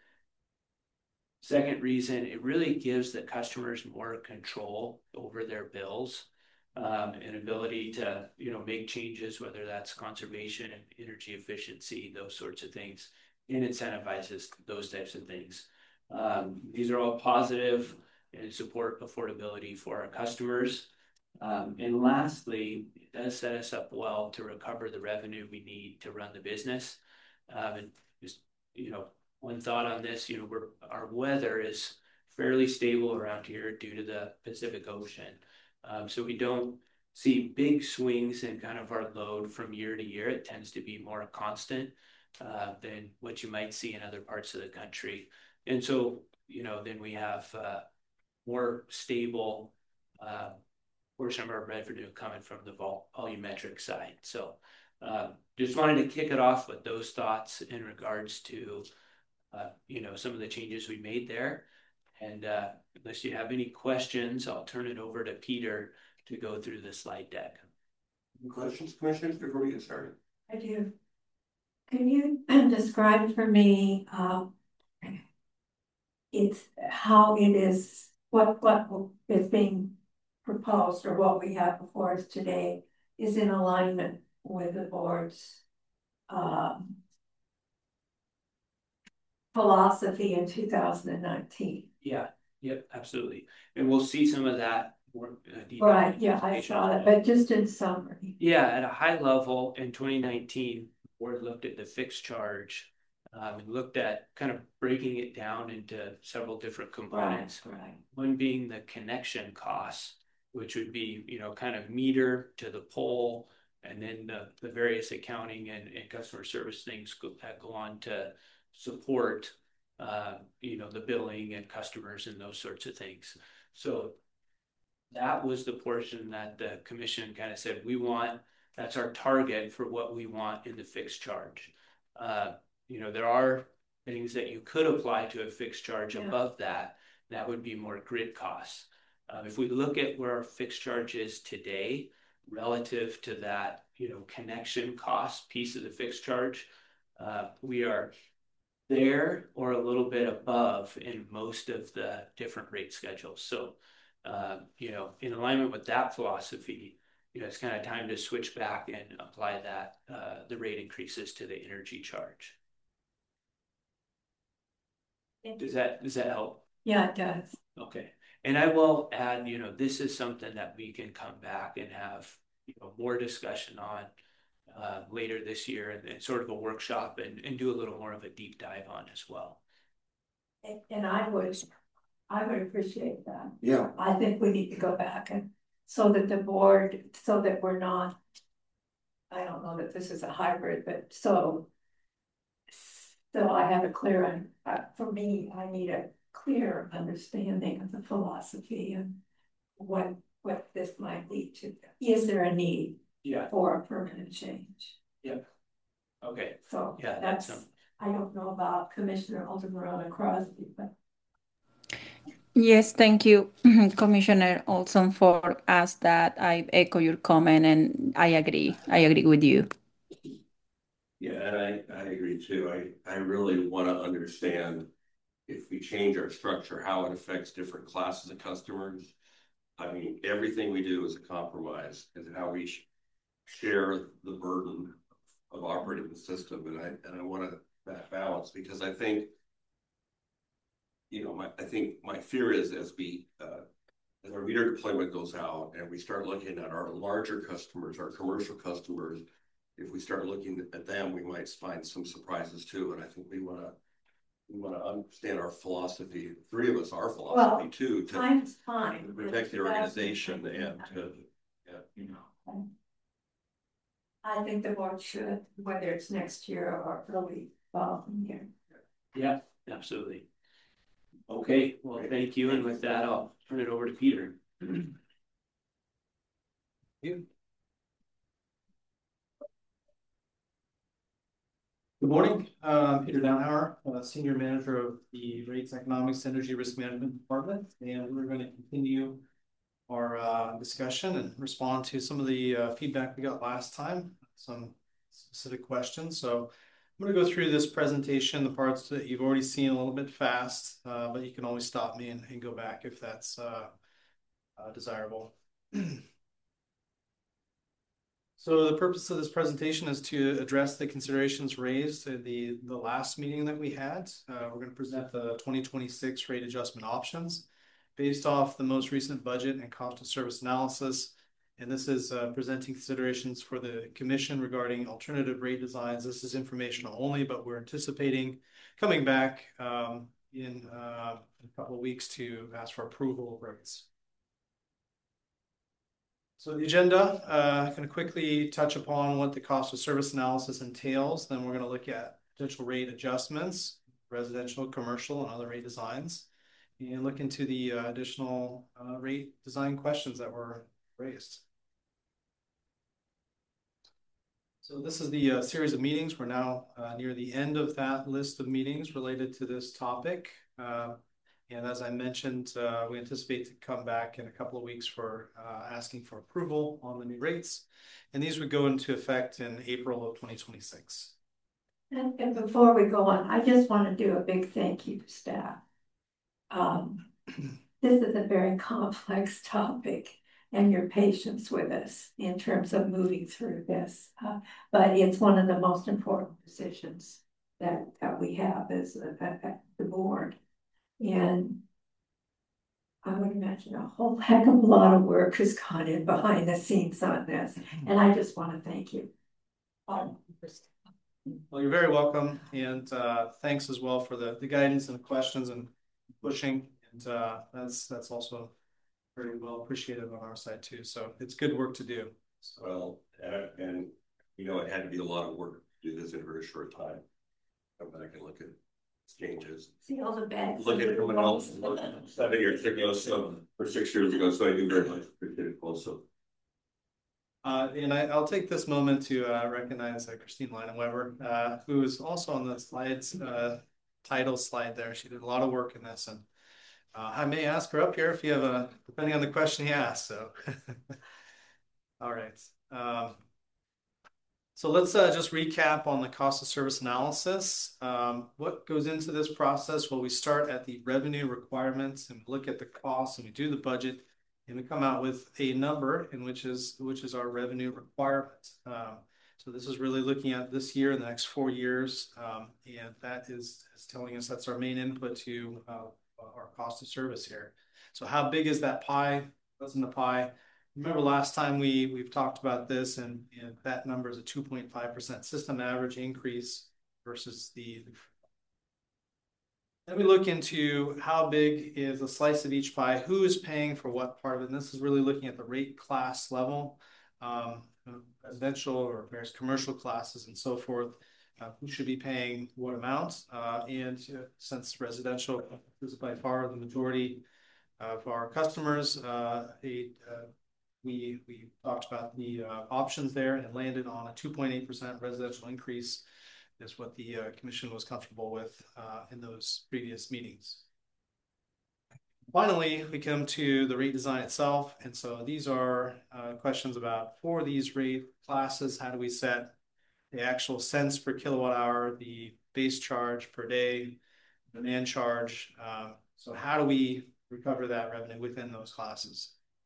Second reason, it really gives the customers more control over their bills. Um, and ability to, you know, make changes, whether that's conservation and energy efficiency, those sorts of things, and incentivizes those types of things. Um, these are all positive and support affordability for our customers. Um, and lastly, it does set us up well to recover the revenue we need to run the business. Um, and just, you know, one thought on this, you know, we're, our weather is fairly stable around here due to the Pacific Ocean. Um, so we don't see big swings in kind of our load from year to year. It tends to be more constant uh, than what you might see in other parts of the country. And so, you know, then we have uh, more stable uh, portion of our revenue coming from the vol volumetric side. So uh, just wanted to kick it off with those thoughts in regards to, uh, you know, some of the changes we made there. And uh, unless you have any questions, I'll turn it over to Peter to go through the slide deck. Any questions, commissioners, before we get started? I do. Can you describe for me uh, it's how it is, what what is being proposed or what we have before us today is in alignment with the board's um, philosophy in two thousand nineteen. Yeah, yep, absolutely. And we'll see some of that more uh, Right, yeah, I saw it, but just in summary. Yeah, at a high level in twenty nineteen, the board looked at the fixed charge um, and looked at kind of breaking it down into several different components. Right, right. One being the connection costs, which would be, you know, kind of meter to the pole, and then the, the various accounting and, and customer service things go, that go on to support, uh, you know, the billing and customers and those sorts of things. So that was the portion that the commission kind of said, we want, that's our target for what we want in the fixed charge. Uh, you know, there are things that you could apply to a fixed charge yeah. above that, that would be more grid costs. Uh, if we look at where our fixed charge is today, relative to that, you know, connection cost piece of the fixed charge, uh, we are there or a little bit above in most of the different rate schedules. So, uh, you know, in alignment with that philosophy, you know, it's kind of time to switch back and apply that, uh, the rate increases to the energy charge. Does that, does that help? Yeah, it does. Okay. And I will add, you know, this is something that we can come back and have, you know, more discussion on uh, later this year, and, and sort of a workshop, and, and do a little more of a deep dive on as well. And, and I would, I would appreciate that. Yeah. I think we need to go back and so that the board, so that we're not, I don't know that this is a hybrid, but so, so I have a clear, and uh, for me, I need a clear understanding of the philosophy and what, what this might lead to. Is there a need Yeah. for a permanent change? Yeah. Okay. So Yeah, that's, that's, um, I don't know about Commissioner Alderman Crosby, but Yes, thank you, Commissioner Olson, for us that. I echo your comment and I agree. I agree with you. Yeah, and I, I agree too. I, I really want to understand if we change our structure, how it affects different classes of customers. I mean, everything we do is a compromise and how we sh share the burden of operating the system. And I, and I want to that balance, because I think, you know, my, I think my fear is as we, uh, as our meter deployment goes out and we start looking at our larger customers, our commercial customers, if we start looking at them, we might find some surprises too. And I think we want to, we want to understand our philosophy, three of us, our philosophy well, too, to, time's time. to protect the organization and to, yeah, you know. I think the board should, whether it's next year or early following year. yeah, absolutely. Okay, well, thank you. And with that, I'll turn it over to Peter. You. Good morning, uh, Peter Downhauer, uh, Senior Manager of the Rates Economics Energy Risk Management Department, and we're going to continue our uh, discussion and respond to some of the uh, feedback we got last time, some specific questions. So I'm going to go through this presentation, the parts that you've already seen a little bit fast, uh, but you can always stop me and, and go back if that's uh, uh, desirable. So the purpose of this presentation is to address the considerations raised at the, the last meeting that we had. Uh, we're going to present the twenty twenty-six rate adjustment options based off the most recent budget and cost of service analysis. And this is uh, presenting considerations for the commission regarding alternative rate designs. This is informational only, but we're anticipating coming back um, in uh, a couple of weeks to ask for approval of rates. So the agenda, uh, I'm going to quickly touch upon what the cost of service analysis entails. Then we're going to look at potential rate adjustments, residential, commercial, and other rate designs, and look into the uh, additional uh, rate design questions that were raised. So this is the uh, series of meetings. We're now uh, near the end of that list of meetings related to this topic. Uh, And as I mentioned, uh, we anticipate to come back in a couple of weeks for uh, asking for approval on the new rates. And these would go into effect in April of twenty twenty-six. And, and before we go on, I just want to do a big thank you to staff. Um, this is a very complex topic, and your patience with us in terms of moving through this. Uh, but it's one of the most important decisions that, that we have as a, a, the board. And I would imagine a whole heck of a lot of work has gone in behind the scenes on this. And I just want to thank you. Um, Well, you're very welcome. And uh, thanks as well for the, the guidance and the questions and pushing. And uh, that's that's also very well appreciated on our side too. So it's good work to do. So. Well, and, and you know, it had to be a lot of work to do this in a very short time. Come back and look at changes. See all the bad. Look at everyone else seven years ago, so or six years ago. So I do very much appreciate it also. Uh, and I, I'll take this moment to uh, recognize uh, Christine Leinenweber, uh, who is also on the slides uh, title slide there. She did a lot of work in this, and uh, I may ask her up here if you have a, depending on the question you ask. So, all right. Um, So let's uh, just recap on the cost of service analysis. Um, what goes into this process? Well, we start at the revenue requirements and look at the costs, and we do the budget. and we come out with a number in which is which is our revenue requirement. Um, so this is really looking at this year and the next four years, um, and that is, is telling us that's our main input to uh, our cost of service here. So how big is that pie? What's in the pie? Remember last time we we've talked about this, and, and that number is a two point five percent system average increase versus the. Then we look into how big is the slice of each pie, who is paying for what part of it. And this is really looking at the rate class level, um, residential or various commercial classes and so forth. Uh, who should be paying what amounts? Uh, and uh, since residential is by far the majority of our customers, uh, a, uh, we we talked about the uh, options there and landed on a two point eight percent residential increase. Is what the uh, commission was comfortable with uh, in those previous meetings. Finally, we come to the rate design itself. And so these are uh, questions about, for these rate classes, how do we set the actual cents per kilowatt hour, the base charge per day, demand charge. Um, so how do we recover that revenue within those classes?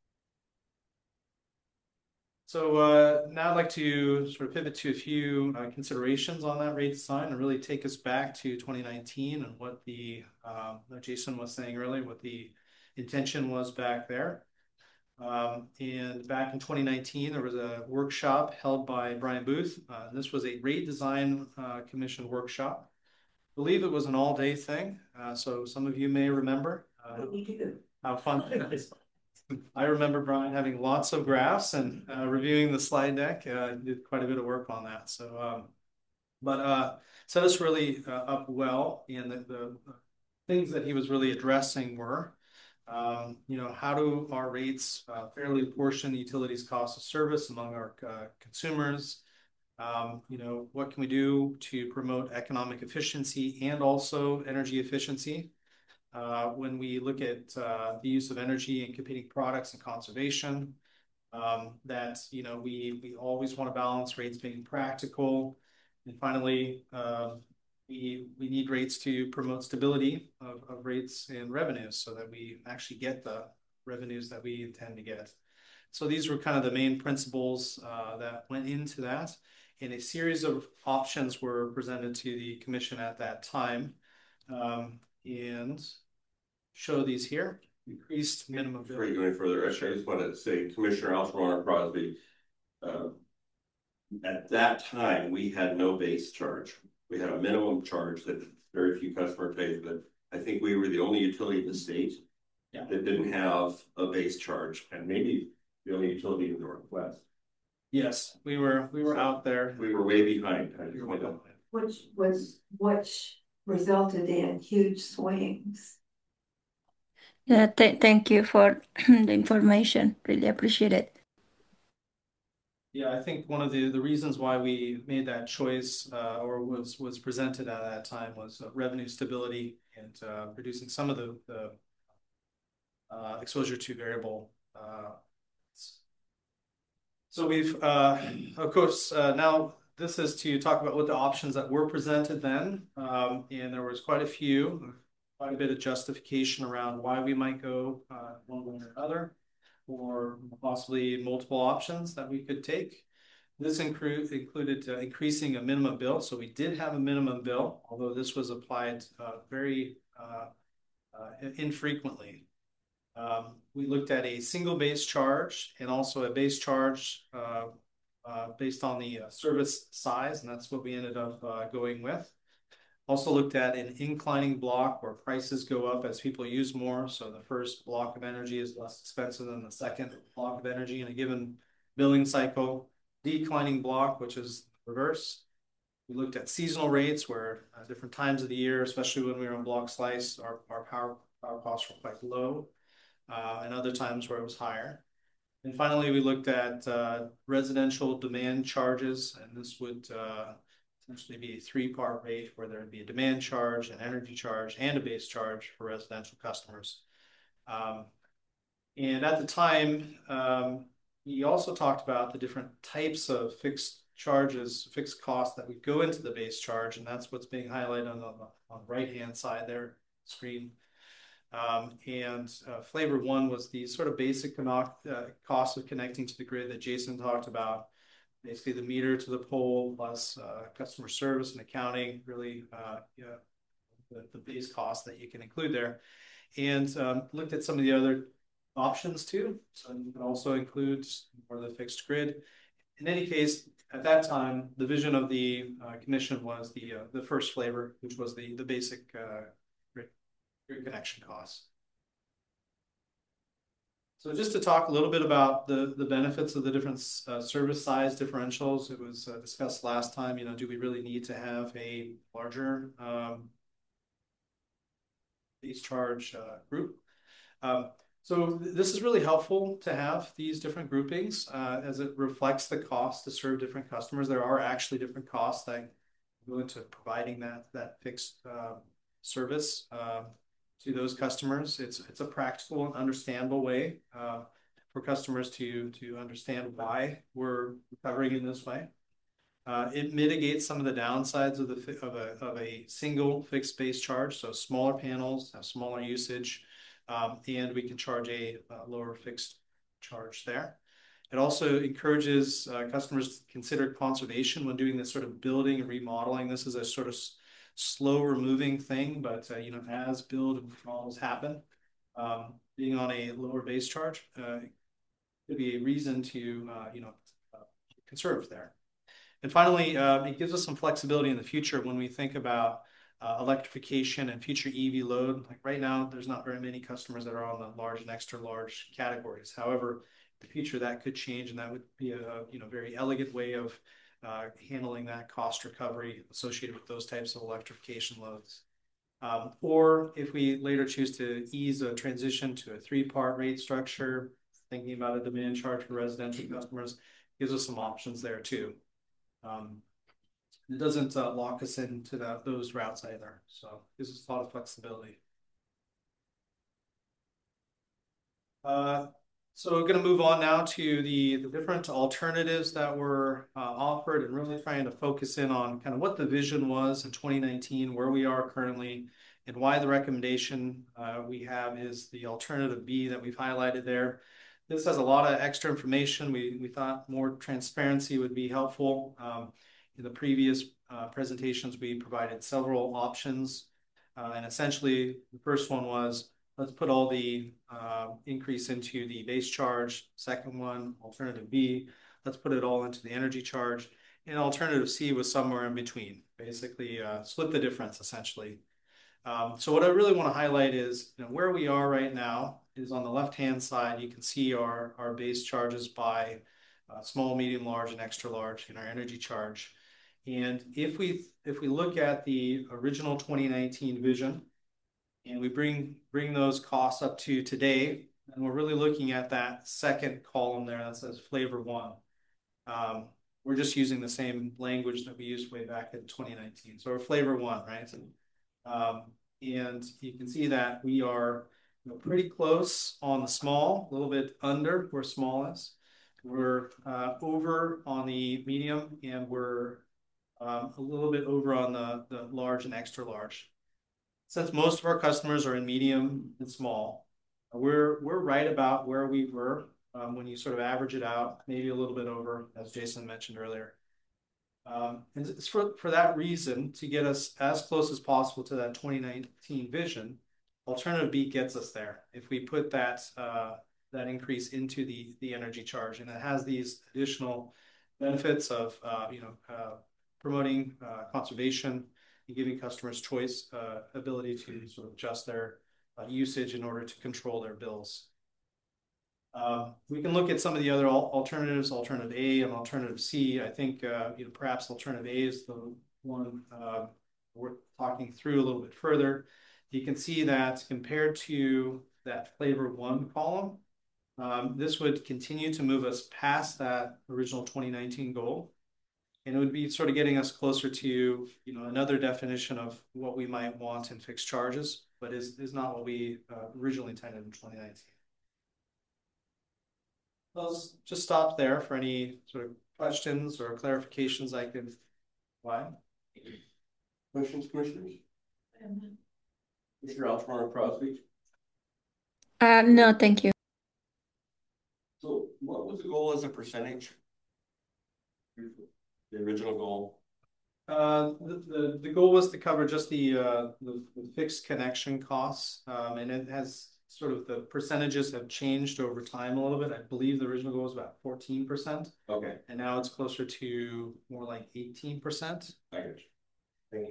So uh, now I'd like to sort of pivot to a few uh, considerations on that rate design and really take us back to twenty nineteen and what the, um, Jason was saying earlier, what the intention was back there. Um, and back in twenty nineteen, there was a workshop held by Brian Booth. Uh, this was a rate design uh, commission workshop. I believe it was an all-day thing. Uh, so some of you may remember uh, how fun it is. I remember Brian having lots of graphs and uh, reviewing the slide deck. Uh, did quite a bit of work on that. So, um, but uh, set us really uh, up well. And the, the things that he was really addressing were, um, you know, how do our rates uh, fairly apportion the utilities cost of service among our uh, consumers? Um, you know, what can we do to promote economic efficiency and also energy efficiency? Uh, when we look at uh, the use of energy and competing products and conservation, um, that, you know, we, we always want to balance rates being practical. And finally, uh, we, we need rates to promote stability of, of rates and revenues so that we actually get the revenues that we intend to get. So these were kind of the main principles uh, that went into that. And a series of options were presented to the commission at that time. Um, and show these here. Increased minimum bill. Before you go any further, actually, I just wanted to say, Commissioner Alston Crosby, uh, at that time, we had no base charge. We had a minimum charge that very few customers paid, but I think we were the only utility in the state yeah. that didn't have a base charge, and maybe the only utility in the Northwest. Yes, we were we were so out there. We were way behind. I just which was which resulted in huge swings. Yeah, th thank you for the information. Really appreciate it. Yeah, I think one of the, the reasons why we made that choice uh, or was was presented at that time was uh, revenue stability and uh, reducing some of the, the uh, exposure to variable. Uh, so we've, uh, of course, uh, now this is to talk about what the options that were presented then. Um, and there was quite a few. Quite a bit of justification around why we might go uh, one way or another, or possibly multiple options that we could take. This include, included uh, increasing a minimum bill. So we did have a minimum bill, although this was applied uh, very uh, uh, infrequently. Um, we looked at a single base charge and also a base charge uh, uh, based on the uh, service size, and that's what we ended up uh, going with. Also looked at an inclining block where prices go up as people use more. So the first block of energy is less expensive than the second block of energy in a given billing cycle. Declining block, which is reverse. We looked at seasonal rates where uh, different times of the year, especially when we were on block slice, our, our power, power costs were quite low, uh, and other times where it was higher. And finally, we looked at uh, residential demand charges, and this would uh, essentially be a three-part rate where there would be a demand charge, an energy charge, and a base charge for residential customers. Um, and at the time, um, we also talked about the different types of fixed charges, fixed costs that would go into the base charge, and that's what's being highlighted on the, on the right-hand side there, screen. Um, and uh, flavor one was the sort of basic uh, cost of connecting to the grid that Jason talked about. Basically the meter to the pole plus uh, customer service and accounting, really uh, yeah, the, the base cost that you can include there. And um, looked at some of the other options too. So you can also include more of the fixed grid. In any case, at that time, the vision of the uh, commission was the uh, the first flavor, which was the the basic uh, grid, grid connection costs. So just to talk a little bit about the, the benefits of the different uh, service size differentials, it was uh, discussed last time, you know, do we really need to have a larger um, base charge uh, group? Um, so th this is really helpful to have these different groupings uh, as it reflects the cost to serve different customers. There are actually different costs that go into providing that, that fixed uh, service. Um, to those customers. It's it's a practical and understandable way uh, for customers to to understand why we're recovering in this way. Uh, it mitigates some of the downsides of the of a of a single fixed base charge. So smaller panels have smaller usage, um, and we can charge a, a lower fixed charge there. It also encourages uh, customers to consider conservation when doing this sort of building and remodeling. This is a sort of slower moving thing, but uh, you know, as build and remodels happen, um, being on a lower base charge uh, could be a reason to uh, you know uh, conserve there. And finally, uh, it gives us some flexibility in the future when we think about uh, electrification and future E V load. Like right now, there's not very many customers that are on the large and extra large categories. However, in the future that could change, and that would be a you know very elegant way of Uh, handling that cost recovery associated with those types of electrification loads. Um, or if we later choose to ease a transition to a three-part rate structure, thinking about a demand charge for residential customers, gives us some options there too. Um, it doesn't uh, lock us into that, those routes either, so it gives us a lot of flexibility. Uh, So we're going to move on now to the, the different alternatives that were uh, offered and really trying to focus in on kind of what the vision was in twenty nineteen, where we are currently, and why the recommendation uh, we have is the alternative B that we've highlighted there. This has a lot of extra information. We, we thought more transparency would be helpful. Um, in the previous uh, presentations, we provided several options. Uh, and essentially, the first one was, let's put all the uh, increase into the base charge. Second one, alternative B, let's put it all into the energy charge. And alternative C was somewhere in between, basically uh, split the difference essentially. Um, so what I really want to highlight is, you know, where we are right now is on the left-hand side, you can see our, our base charges by uh, small, medium, large, and extra large in our energy charge. And if we, if we look at the original twenty nineteen vision, and we bring bring those costs up to today, and we're really looking at that second column there that says flavor one. Um, we're just using the same language that we used way back in twenty nineteen. So we're flavor one, right? Um, and you can see that we are you know, pretty close on the small, a little bit under where small is. We're uh, over on the medium, and we're um, a little bit over on the, the large and extra large. Since most of our customers are in medium and small, we're we're right about where we were um, when you sort of average it out, maybe a little bit over, as Jason mentioned earlier. Um, and it's for, for that reason, to get us as close as possible to that twenty nineteen vision, alternative B gets us there. If we put that uh, that increase into the, the energy charge, and it has these additional benefits of uh, you know uh, promoting uh, conservation, and giving customers choice, uh, ability to sort of adjust their uh, usage in order to control their bills. Uh, we can look at some of the other al alternatives, alternative A and alternative C. I think uh, you know perhaps alternative A is the one uh, we're talking through a little bit further. You can see that compared to that flavor one column, um, this would continue to move us past that original twenty nineteen goal. And it would be sort of getting us closer to, you know, another definition of what we might want in fixed charges, but is, is not what we uh, originally intended in twenty nineteen. Let's just stop there for any sort of questions or clarifications I could provide. Questions, commissioners? Commissioner Altamar Crosby? Uh, no, thank you. So what was the goal as a percentage? The original goal? Uh, the, the, the goal was to cover just the, uh, the, the fixed connection costs, um, and it has sort of the percentages have changed over time a little bit. I believe the original goal was about fourteen percent. Okay. And now it's closer to more like eighteen percent. I got you. Thank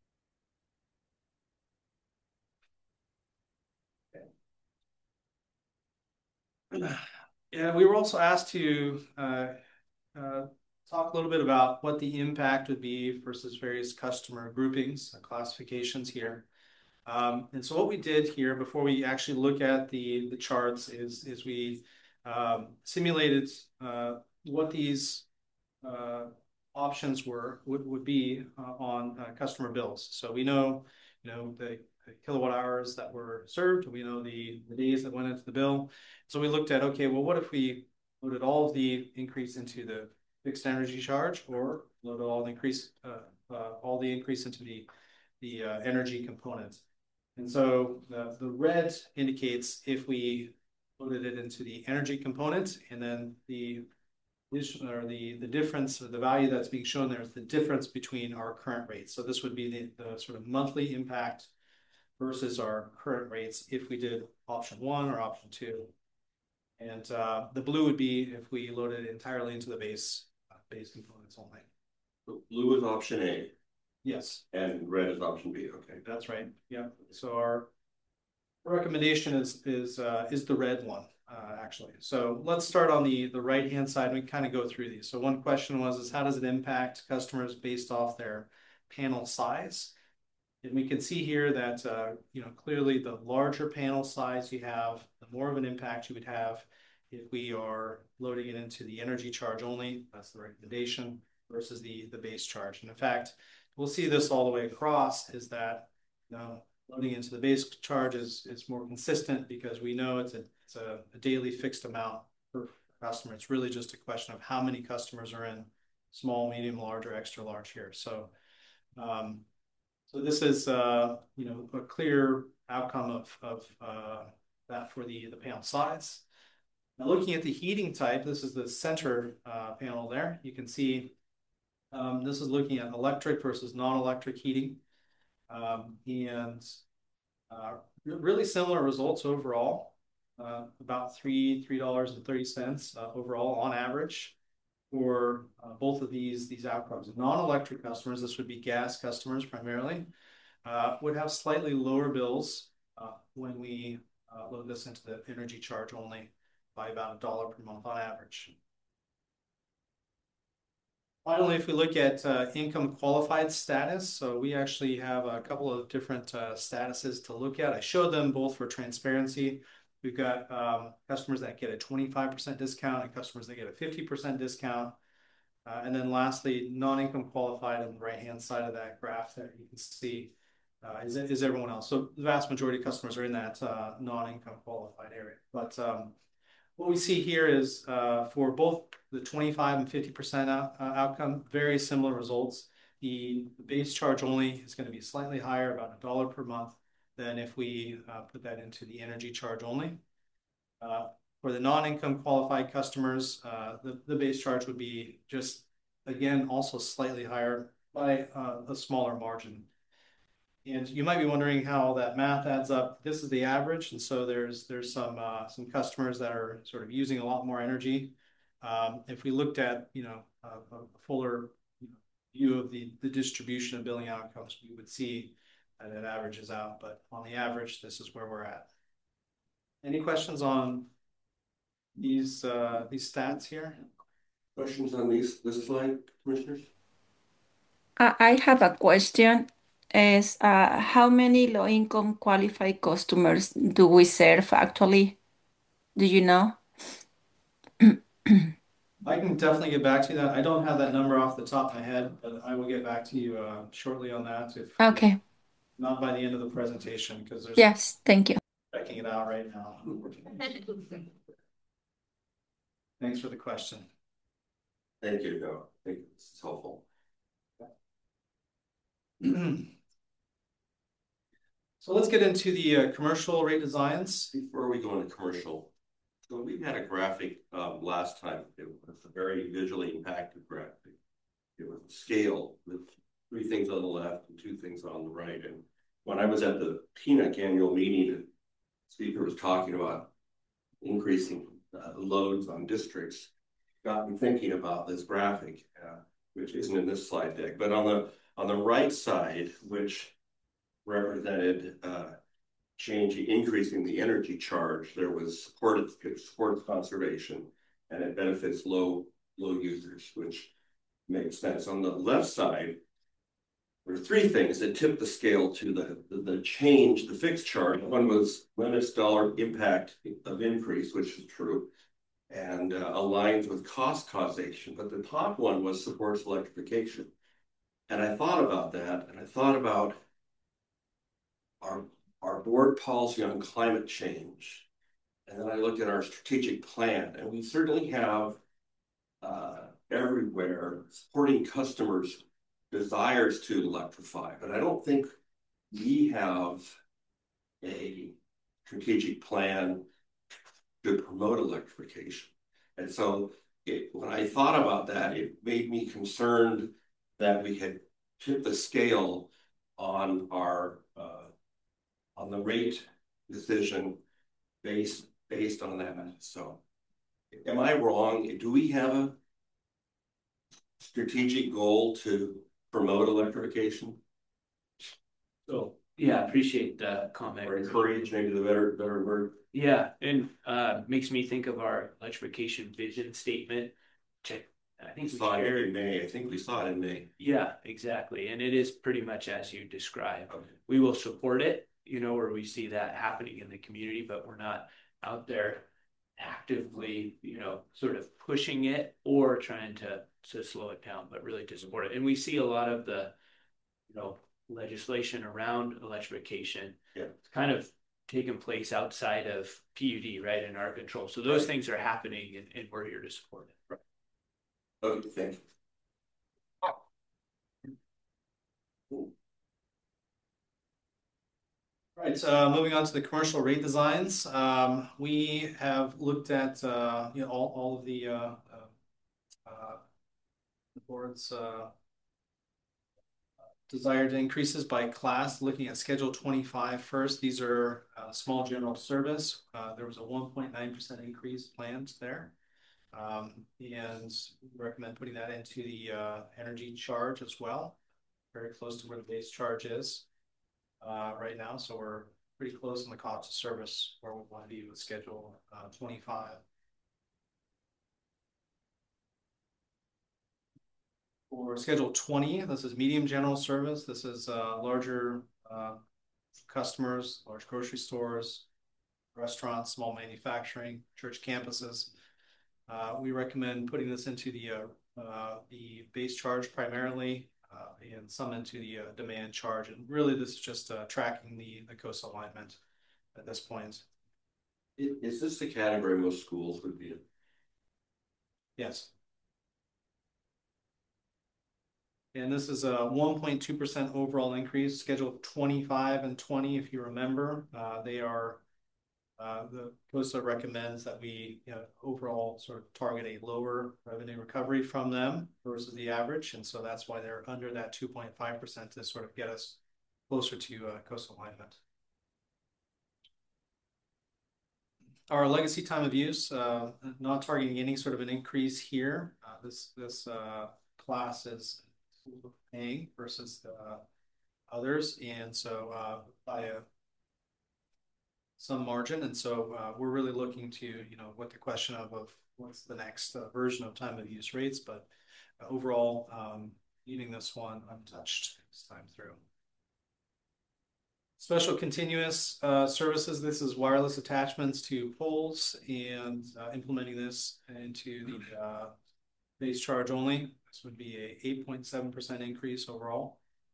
you. Yeah, we were also asked to uh, uh, talk a little bit about what the impact would be versus various customer groupings, uh, classifications here. Um, and so what we did here before we actually look at the, the charts is, is we um, simulated uh, what these uh, options were would, would be uh, on uh, customer bills. So we know, you know, the, the kilowatt hours that were served. We know the, the days that went into the bill. So we looked at, okay, well, what if we loaded all of the increase into the fixed energy charge, or loaded all the increase, uh, uh, all the increase into the the uh, energy component. And so the, the red indicates if we loaded it into the energy component, and then the or the, the difference, or the value that's being shown there is the difference between our current rates. So this would be the, the sort of monthly impact versus our current rates if we did option one or option two. And uh, the blue would be if we loaded it entirely into the base, uh, base components only. So blue is option A. Yes. And red is option B. Okay. That's right. Yeah. So our recommendation is is uh, is the red one, uh, actually. So let's start on the the right hand side. We kind of go through these. So one question was is how does it impact customers based off their panel size? And we can see here that uh, you know, clearly the larger panel size you have, the more of an impact you would have if we are loading it into the energy charge only. That's the recommendation versus the the base charge. And in fact, we'll see this all the way across is that, you know, loading into the base charge is, is more consistent because we know it's a, it's a, a daily fixed amount per customer. It's really just a question of how many customers are in small, medium, large, or extra large here. So, um, so this is, uh, you know, a clear outcome of, of uh, that for the, the panel size. Now looking at the heating type, this is the center uh, panel there. You can see um, this is looking at electric versus non-electric heating. Um, and uh, really similar results overall, uh, about three, three dollars and thirty cents uh, overall on average for uh, both of these, these outcomes. Non-electric customers, this would be gas customers primarily, uh, would have slightly lower bills uh, when we uh, load this into the energy charge only by about a dollar per month on average. Finally, if we look at uh, income qualified status, so we actually have a couple of different uh, statuses to look at. I showed them both for transparency. We've got um, customers that get a twenty-five percent discount and customers that get a fifty percent discount. Uh, and then lastly, non-income qualified on the right-hand side of that graph there, you can see uh, is, is everyone else. So the vast majority of customers are in that uh, non-income qualified area. But um, what we see here is uh, for both the twenty-five and fifty percent out, uh, outcome, very similar results. The, the base charge only is going to be slightly higher, about a dollar per month, than if we uh, put that into the energy charge only. Uh, for the non-income qualified customers, uh, the, the base charge would be just, again, also slightly higher by uh, a smaller margin. And you might be wondering how that math adds up. This is the average, and so there's there's some uh, some customers that are sort of using a lot more energy. Um, if we looked at, you know, a, a fuller view of the the distribution of billing outcomes, we would see that it averages out. But on the average, this is where we're at. Any questions on these uh, these stats here? Questions on these this slide, commissioners? Uh, I have a question. Is uh, how many low-income qualified customers do we serve actually? Do you know? I can definitely get back to you that. I don't have that number off the top of my head, but I will get back to you uh, shortly on that. If Okay. not by the end of the presentation, because there's Yes, thank you. checking it out right now. Thanks for the question. Thank you, no. Thank you. This is helpful. So let's get into the uh, commercial rate designs. Before we go into commercial, so we had a graphic um, last time. It was a very visually impacted graphic. It was a scale with three things on the left and two things on the right. And when I was at the P N C annual meeting, the speaker was talking about increasing uh, loads on districts. Got me thinking about this graphic, uh, which isn't in this slide deck, but on the on the right side, which represented uh, change, increasing the energy charge, there was supported supports conservation, and it benefits low low users, which makes sense. On the left side, there were three things that tipped the scale to the, the, the change, the fixed charge. One was limits dollar impact of increase, which is true, and uh, aligns with cost causation. But the top one was supports electrification. And I thought about that, and I thought about our, our board policy on climate change. And then I looked at our strategic plan, and we certainly have uh, everywhere supporting customers' desires to electrify, but I don't think we have a strategic plan to promote electrification. And so it, when I thought about that, it made me concerned that we had tipped the scale on our uh, on the rate decision based based on that. So am I wrong? Do we have a strategic goal to promote electrification? So, yeah, appreciate the comment. Or encourage, maybe the better better word. Yeah, and uh, makes me think of our electrification vision statement. Check. I think we we saw it shared. in May. I think we saw it in May. Yeah, exactly. And it is pretty much as you described. Okay. We will support it, you know, where we see that happening in the community, but we're not out there actively, you know, sort of pushing it or trying to to slow it down, but really to support it. And we see a lot of the, you know, legislation around electrification. Yeah. Kind of taking place outside of P U D, right, in our control. So those right. things are happening, and, and we're here to support it. Right. Okay, thank you. All right, uh, moving on to the commercial rate designs. Um, we have looked at uh, you know all, all of the uh, uh, the board's uh, desired increases by class, looking at Schedule twenty-five first. These are uh, small general service. Uh, there was a one point nine percent increase planned there. Um, and we recommend putting that into the uh, energy charge as well. Very close to where the base charge is uh, right now. So we're pretty close in the cost of service where we want to be with Schedule uh, twenty-five. For Schedule twenty, this is medium general service. This is uh, larger uh, customers, large grocery stores, restaurants, small manufacturing, church campuses. Uh, we recommend putting this into the uh, uh, the base charge primarily, uh, and some into the uh, demand charge. And really, this is just uh, tracking the the coastal alignment at this point. Is this the category most schools would be in? Yes. And this is a one point two percent overall increase. Schedule twenty-five and twenty, if you remember, uh, they are, uh, the COSA recommends that we you know, overall sort of target a lower revenue recovery from them versus the average. And so that's why they're under that two point five percent to sort of get us closer to uh, coastal alignment. Our legacy time of use, uh, not targeting any sort of an increase here. Uh, this this uh, class is paying versus the uh, others, and so uh, by a some margin, and so uh, we're really looking to you know what the question of of what's the next uh, version of time of use rates, but uh, overall um, leaving this one untouched this time through. Special continuous uh, services. This is wireless attachments to poles, and uh, implementing this into the uh, base charge only. This would be a eight point seven percent increase overall.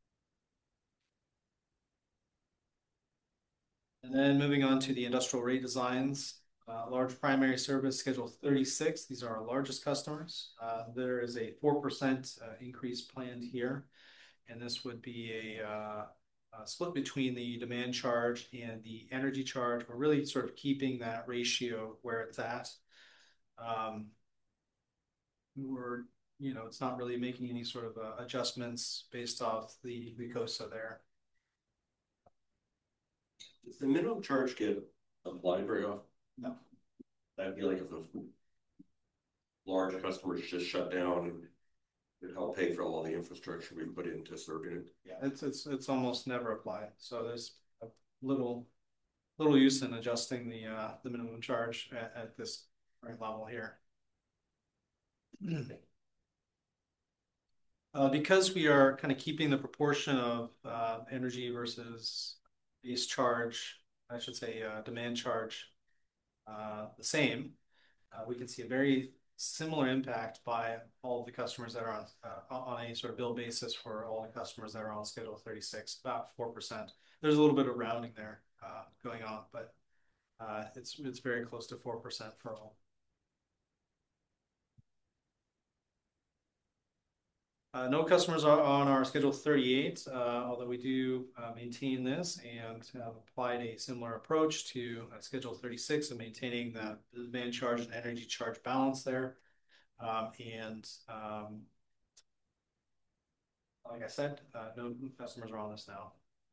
And then moving on to the industrial rate designs, uh, large primary service schedule thirty-six. These are our largest customers. Uh, there is a four percent uh, increase planned here. And this would be a, uh, uh, split between the demand charge and the energy charge. We're really sort of keeping that ratio where it's at. Um, we're, you know, it's not really making any sort of uh, adjustments based off the, the COSA there. Does the minimum charge get applied very often? No. That'd be like if those large customers just shut down and it help pay for all the infrastructure we put into serving it. Yeah, it's it's it's almost never applied. So there's a little little use in adjusting the uh, the minimum charge at, at this current level here. Uh, because we are kind of keeping the proportion of uh, energy versus base charge, I should say uh, demand charge, uh, the same, uh, we can see a very similar impact by all of the customers that are on uh, on a sort of bill basis for all the customers that are on Schedule thirty-six, about four percent. There's a little bit of rounding there uh, going on, but uh, it's it's very close to four percent for all. Uh, no customers are on our Schedule thirty-eight, uh, although we do uh, maintain this and have applied a similar approach to uh, Schedule thirty-six of maintaining the demand charge and energy charge balance there. Um, and um, like I said, uh, no customers are on this now.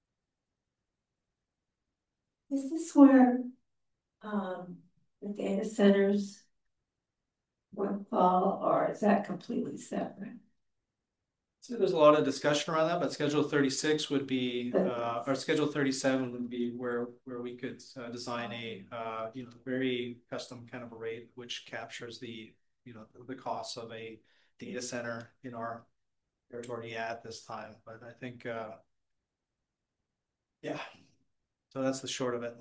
Is this where um, the data centers would fall, or is that completely separate? So there's a lot of discussion around that, but Schedule thirty-six would be, uh, or Schedule thirty-seven would be where where we could uh, design a uh, you know very custom kind of a rate which captures the you know the costs of a data center in our territory at this time. But I think uh, yeah, so that's the short of it.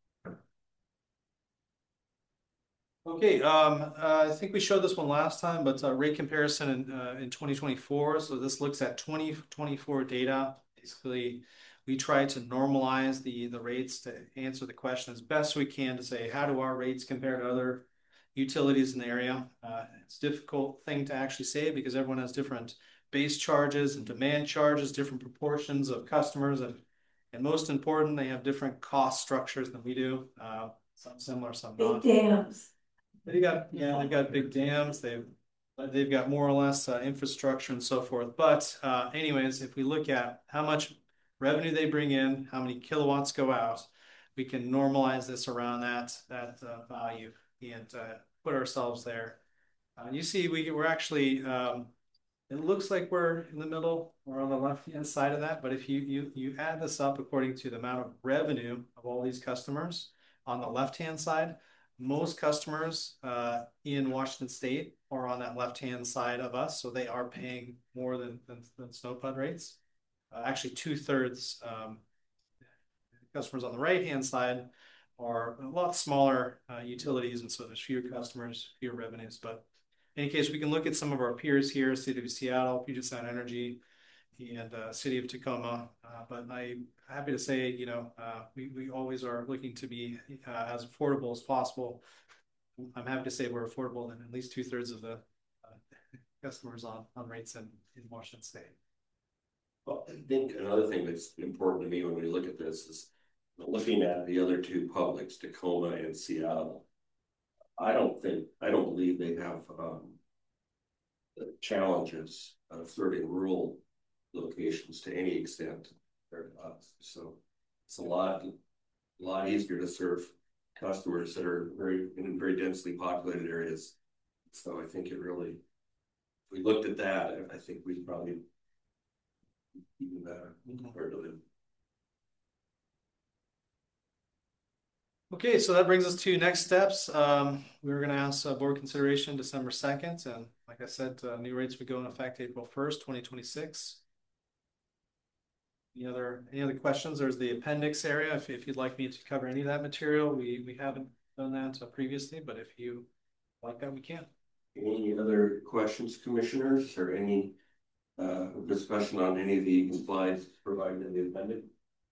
Okay, um, uh, I think we showed this one last time, but uh, rate comparison in, uh, in twenty twenty-four. So this looks at twenty twenty-four data. Basically, we try to normalize the, the rates to answer the question as best we can to say, how do our rates compare to other utilities in the area? Uh, it's a difficult thing to actually say because everyone has different base charges and demand charges, different proportions of customers, and, and most important, they have different cost structures than we do. Uh, some similar, some not. Big dams. They got, yeah, they've got big dams. They've, they've got more or less uh, infrastructure and so forth. But uh, anyways, if we look at how much revenue they bring in, how many kilowatts go out, we can normalize this around that, that uh, value and uh, put ourselves there. Uh, you see, we, we're actually, um, it looks like we're in the middle or on the left-hand side of that. But if you, you, you add this up according to the amount of revenue of all these customers on the left-hand side, most customers uh, in Washington State are on that left-hand side of us, so they are paying more than, than, than SNOPUD rates. Uh, actually, two-thirds um, customers on the right-hand side are a lot smaller uh, utilities, and so there's fewer customers, fewer revenues. But in any case, we can look at some of our peers here, City of Seattle, Puget Sound Energy, and uh, City of Tacoma. Uh, but I'm happy to say, you know, uh, we, we always are looking to be uh, as affordable as possible. I'm happy to say we're affordable than at least two thirds of the uh, customers on, on rates in, in Washington State. Well, I think another thing that's important to me when we look at this is looking at the other two publics, Tacoma and Seattle. I don't think, I don't believe they have um, the challenges of serving rural locations to any extent. So it's a lot, a lot easier to serve customers that are very in very densely populated areas. So I think it really, if we looked at that, I think we'd probably even better where to live. Okay, so that brings us to next steps. Um, we were going to ask uh, board consideration December second, and like I said, uh, new rates would go in effect April first, twenty twenty-six. Any other any other questions? There's the appendix area. If, if you'd like me to cover any of that material, we we haven't done that uh, previously, but if you like that, we can. Any other questions, commissioners, or any uh, discussion on any of the slides provided in the appendix?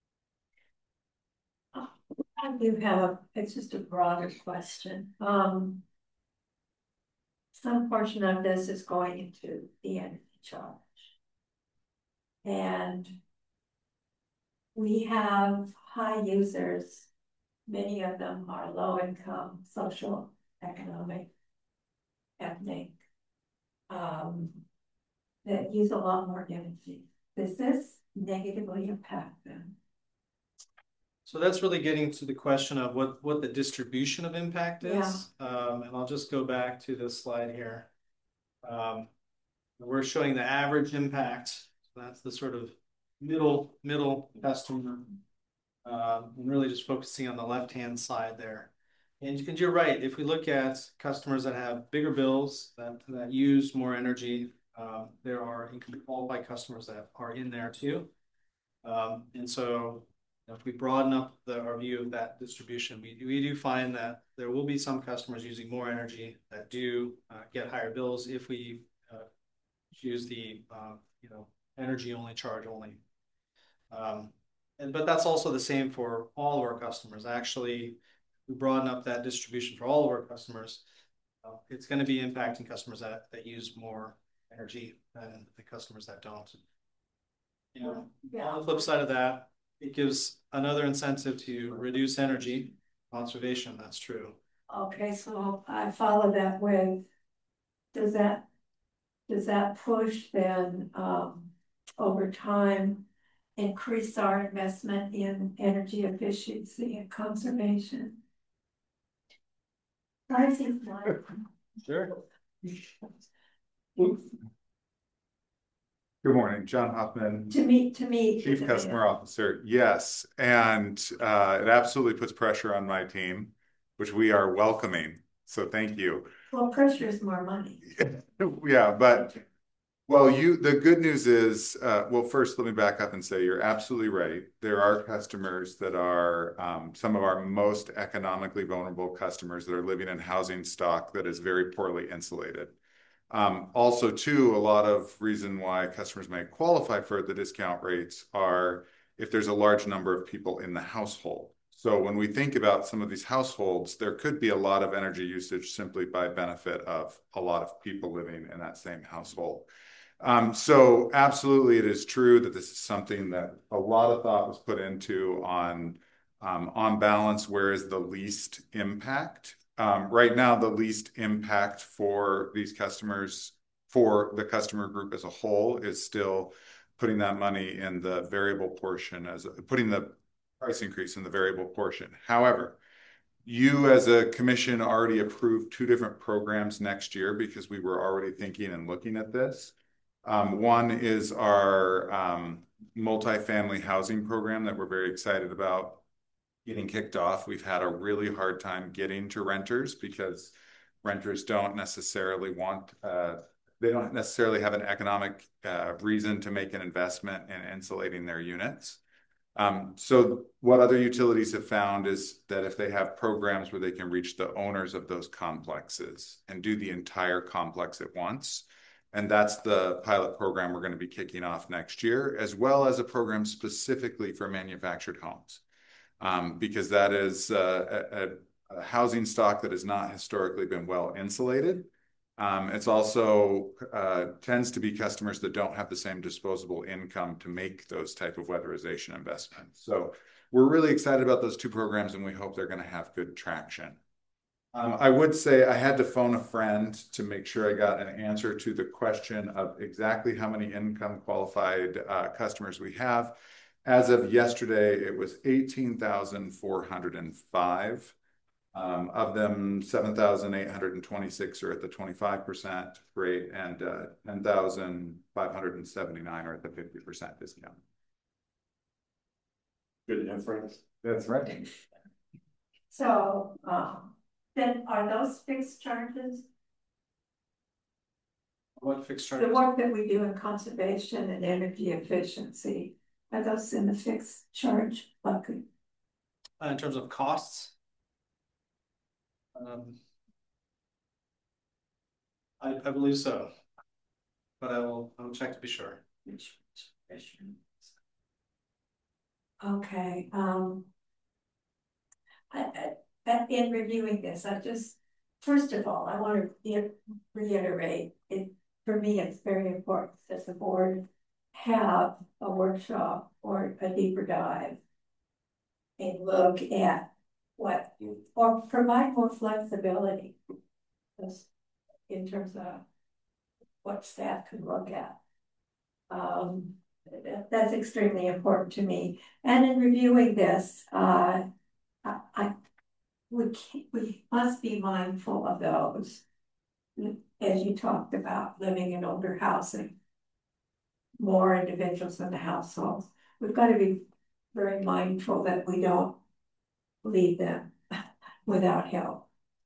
I do have, it's just a broader question. Um, some portion of this is going into the energy charge. And we have high users. Many of them are low income, social, economic, ethnic. Um, that use a lot more energy. Does this negatively impact them? So that's really getting to the question of what, what the distribution of impact is. Yeah. Um, and I'll just go back to this slide here. Um, we're showing the average impact. So that's the sort of middle, middle customer. Um, and really just focusing on the left-hand side there. And, and you're right, if we look at customers that have bigger bills, that, that use more energy, um, there are income qualified customers that are in there too. Um, and so if we broaden up the, our view of that distribution, we, we do find that there will be some customers using more energy that do uh, get higher bills if we uh, choose the uh, you know energy only, charge only. Um, and but that's also the same for all of our customers. Actually, we broaden up that distribution for all of our customers. Uh, it's going to be impacting customers that, that use more energy than the customers that don't. You know, yeah. On the flip side of that, it gives another incentive to reduce energy conservation. That's true. Okay, so I follow that with, does that, does that push then um, over time increase our investment in energy efficiency and conservation? I think not. Sure. Good morning, John Hoffman. To me, to me, Chief Customer Officer. Yes, and uh, it absolutely puts pressure on my team, which we are welcoming. So thank you. Well, pressure is more money. Yeah, but well, you. The good news is, uh, well, first let me back up and say you're absolutely right. There are customers that are um, some of our most economically vulnerable customers that are living in housing stock that is very poorly insulated. Um, also, too, a lot of reason why customers may qualify for the discount rates are if there's a large number of people in the household. So when we think about some of these households, there could be a lot of energy usage simply by benefit of a lot of people living in that same household. Um, so absolutely, it is true that this is something that a lot of thought was put into on, um, on balance, where is the least impact? Um, right now, the least impact for these customers, for the customer group as a whole, is still putting that money in the variable portion, as a, putting the price increase in the variable portion. However, you as a commission already approved two different programs next year because we were already thinking and looking at this. Um, one is our um, multifamily housing program that we're very excited about getting kicked off. We've had a really hard time getting to renters because renters don't necessarily want, uh, they don't necessarily have an economic uh, reason to make an investment in insulating their units. Um, so what other utilities have found is that if they have programs where they can reach the owners of those complexes and do the entire complex at once, and that's the pilot program we're going to be kicking off next year, as well as a program specifically for manufactured homes. Um, because that is uh, a, a housing stock that has not historically been well insulated. Um, it's also uh, tends to be customers that don't have the same disposable income to make those type of weatherization investments. So we're really excited about those two programs, and we hope they're going to have good traction. Um, I would say I had to phone a friend to make sure I got an answer to the question of exactly how many income qualified uh, customers we have. As of yesterday, it was eighteen thousand four hundred five. Um, of them, seven thousand eight hundred twenty-six are at the twenty-five percent rate, and uh, ten thousand five hundred seventy-nine are at the fifty percent discount. Good inference. That's right. So, um, then are those fixed charges? What fixed charges? The work that we do in conservation and energy efficiency, are those in the fixed charge bucket? Uh, in terms of costs? Um, I, I believe so, but I will, I will check to be sure. Okay, um, I, I, in reviewing this, I just, first of all, I want to reiterate it. For me, it's very important that the board have a workshop or a deeper dive and look at what, or provide more flexibility just in terms of what staff can look at. Um, that- that's extremely important to me. And in reviewing this, uh, I, I we can't, we must be mindful of those, as you talked about, living in older housing, more individuals in the household. We've got to be very mindful that we don't leave them without help.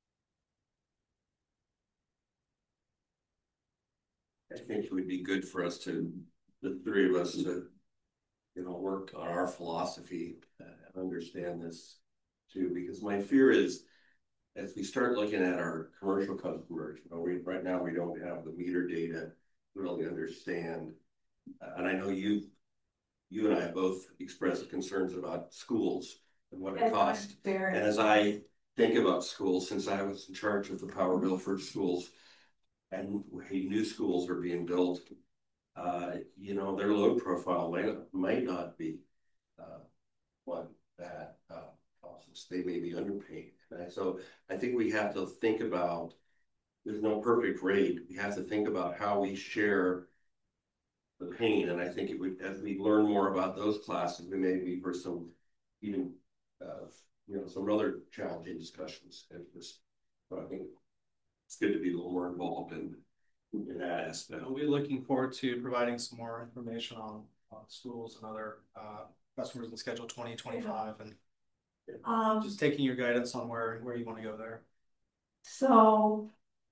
I think it would be good for us to, the three of us, to, you know, work on our philosophy and understand this too, because my fear is, as we start looking at our commercial customers, you know, we, right now we don't have the meter data to really understand. And I know you, you and I both expressed concerns about schools and what it costs. And as I think about schools, since I was in charge of the power bill for schools, and new schools are being built, uh, you know, their load profile might, might not be uh, one that uh, causes. They may be underpaid. And so I think we have to think about, there's no perfect rate. We have to think about how we share the pain. And I think it would, as we learn more about those classes, we may be for some even, uh, you know, some other challenging discussions. And just, so I think it's good to be a little more involved in, in that aspect. We'll be looking forward to providing some more information on, on schools and other uh, customers in Schedule twenty twenty-five, and um, just taking your guidance on where, where you want to go there. So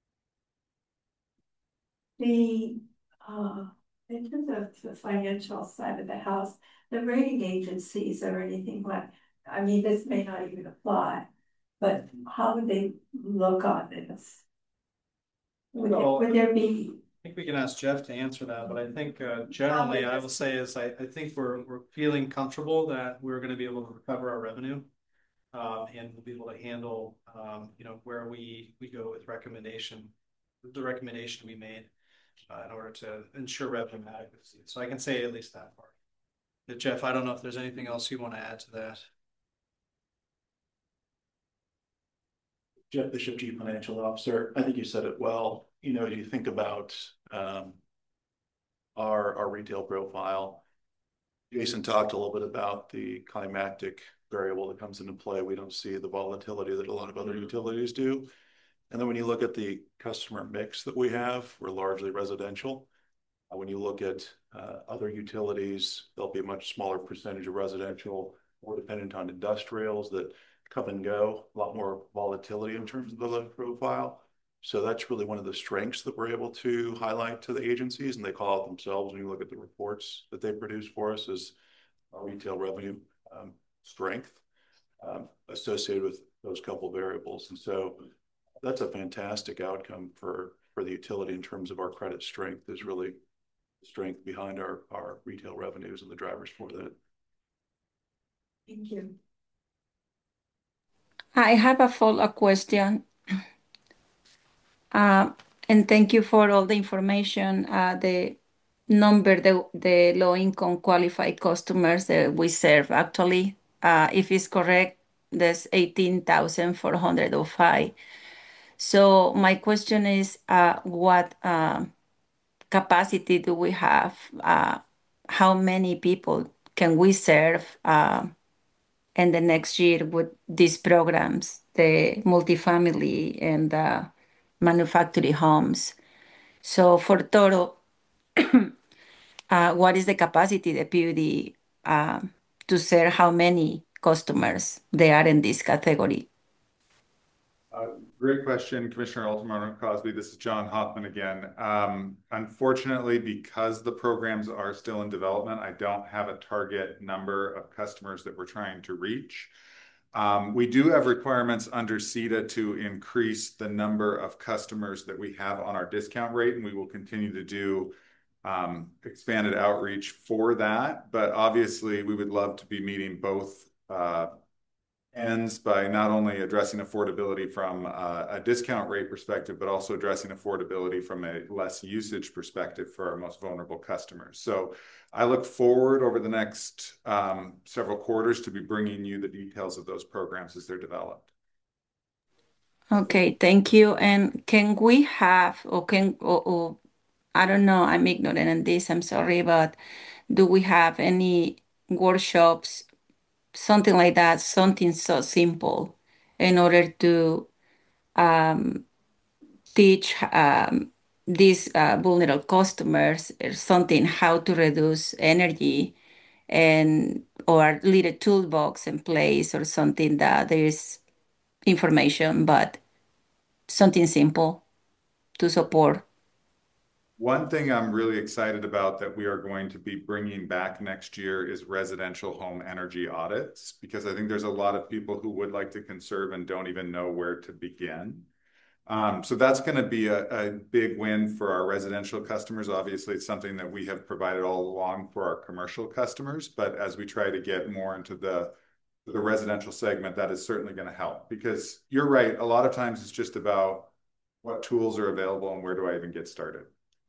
the uh, in terms of the financial side of the house, the rating agencies or anything like, I mean, this may not even apply, but how would they look on this? Would, Well, there, would there be? I think we can ask Jeff to answer that, but I think uh, generally I will say is I, I think we're, we're feeling comfortable that we're going to be able to recover our revenue um, and we'll be able to handle, um, you know, where we, we go with recommendation, the recommendation we made uh, in order to ensure revenue adequacy. So I can say at least that part. But Jeff, I don't know if there's anything else you want to add to that. Jeff Bishop, Chief Financial Officer. I think you said it well. You know, you think about um, our, our retail profile. Jason talked a little bit about the climactic variable that comes into play. We don't see the volatility that a lot of other utilities do. And then when you look at the customer mix that we have, we're largely residential. Uh, when you look at uh, other utilities, there'll be a much smaller percentage of residential, more dependent on industrials that come and go, a lot more volatility in terms of the load profile. So that's really one of the strengths that we're able to highlight to the agencies, and they call out themselves when you look at the reports that they produce for us as our retail revenue um, strength um, associated with those couple variables. And so that's a fantastic outcome for, for the utility in terms of our credit strength is really the strength behind our, our retail revenues and the drivers for that. Thank you. I have a follow-up question. Uh, and thank you for all the information. Uh, the number, the, the low-income qualified customers that we serve, actually, uh, if it's correct, there's eighteen thousand four hundred five. So my question is, uh, what uh, capacity do we have? Uh, how many people can we serve uh, in the next year with these programs, the multifamily and the manufactured homes? So for total, uh, what is the capacity the P U D uh, to serve how many customers they are in this category? Uh, great question, Commissioner Altamirano Cosby. This is John Hoffman again. Um, unfortunately, because the programs are still in development, I don't have a target number of customers that we're trying to reach. Um, we do have requirements under C E D A to increase the number of customers that we have on our discount rate, and we will continue to do um, expanded outreach for that. But obviously, we would love to be meeting both uh, ends by not only addressing affordability from a, a discount rate perspective, but also addressing affordability from a less usage perspective for our most vulnerable customers. So I look forward over the next um, several quarters to be bringing you the details of those programs as they're developed. Okay, thank you. And can we have, or can, or, or I don't know, I'm ignorant in this, I'm sorry, but do we have any workshops, something like that, something so simple in order to um, teach um, these uh, vulnerable customers or something how to reduce energy and or little toolbox in place or something that there is information, but something simple to support. One thing I'm really excited about that we are going to be bringing back next year is residential home energy audits, because I think there's a lot of people who would like to conserve and don't even know where to begin. Um, so that's going to be a, a big win for our residential customers. Obviously, it's something that we have provided all along for our commercial customers, but as we try to get more into the the residential segment, that is certainly going to help, because you're right. A lot of times it's just about what tools are available and where do I even get started.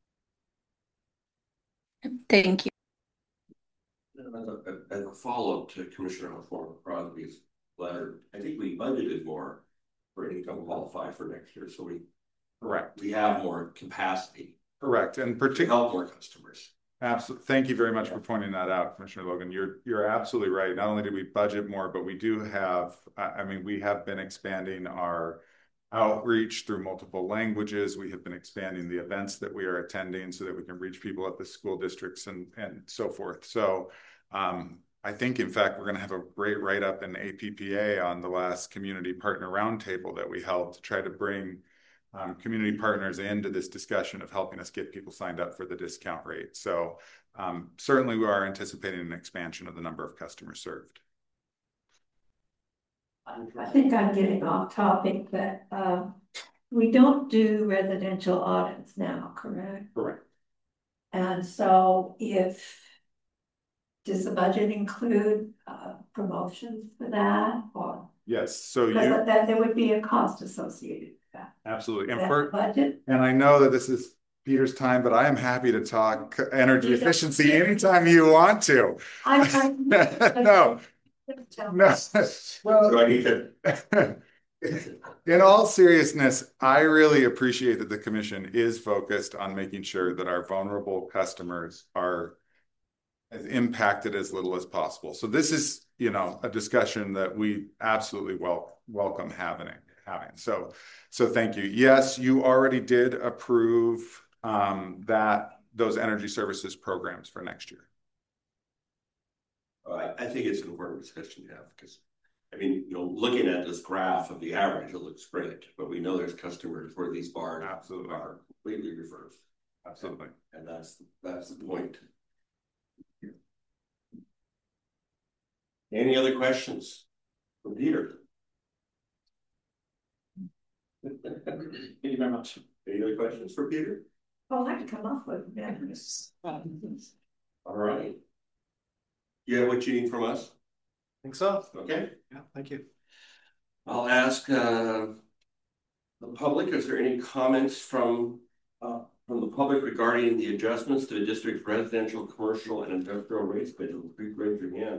Thank you. As a, as a follow-up to Commissioner Crosby's letter, I think we budgeted more for income qualify for next year, so we correct we have more capacity. Correct, and particularly help more customers. Absolutely. Thank you very much for pointing that out, Commissioner Logan. You're you're absolutely right. Not only do we budget more, but we do have, I mean, we have been expanding our outreach through multiple languages. We have been expanding the events that we are attending so that we can reach people at the school districts and, and so forth. So um, I think, in fact, we're going to have a great write-up in A P P A on the last community partner roundtable that we held to try to bring Um, community partners into this discussion of helping us get people signed up for the discount rate. So um, certainly we are anticipating an expansion of the number of customers served. I think I'm getting off topic, but uh, we don't do residential audits now, correct? Correct. And so if, does the budget include uh, promotions for that, or? Yes, so you. Because that, there would be a cost associated with that. Absolutely. And, that for, budget. and I know that this is Peter's time, but I am happy to talk energy efficiency anytime you want to. I, I no. No. Well, do I need to? In all seriousness, I really appreciate that the commission is focused on making sure that our vulnerable customers are as impacted as little as possible. So this is, you know, a discussion that we absolutely wel welcome having. having. So, so thank you. Yes, you already did approve um, that those energy services programs for next year. Uh, I think it's an important discussion to have, because I mean, you know, looking at this graph of the average, it looks great, but we know there's customers where these bars absolutely are completely reversed. Absolutely. And that's that's the point. Any other questions for Peter? Thank you very much. Any other questions for Peter? Oh, I have to come up with this. All right. You have what you need from us? Think so? Okay. Yeah, thank you. I'll ask uh, the public, is there any comments from uh, from the public regarding the adjustments to the district's residential, commercial, and industrial rate schedule? Please raise your hand.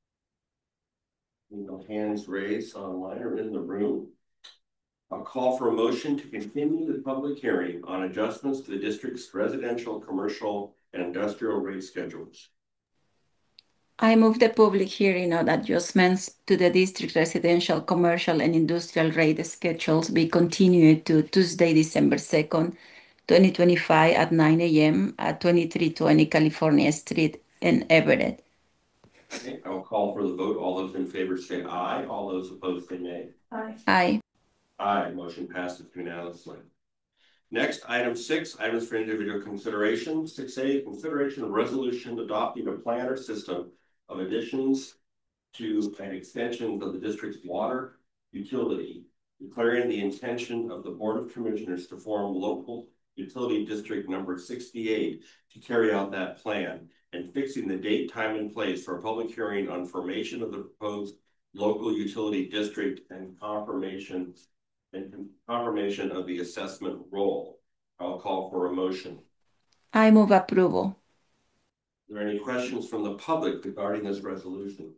No hands raised online or in the room. I'll call for a motion to continue the public hearing on adjustments to the district's residential, commercial, and industrial rate schedules. I move the public hearing on adjustments to the district residential, commercial, and industrial rate schedules be continued to Tuesday, December second, twenty twenty-five at nine A M at twenty-three twenty California Street in Everett. Okay, I will call for the vote. All those in favor say aye. All those opposed say nay. Aye. Aye. Aye. Motion passes unanimously. Next, item six, items for individual consideration. six A, consideration of resolution adopting a plan or system of additions to an extension of the district's water utility, declaring the intention of the Board of Commissioners to form local utility district number sixty-eight to carry out that plan, and fixing the date, time, and place for a public hearing on formation of the proposed local utility district and confirmation and confirmation of the assessment role. I'll call for a motion. I move approval. Are there any questions from the public regarding this resolution?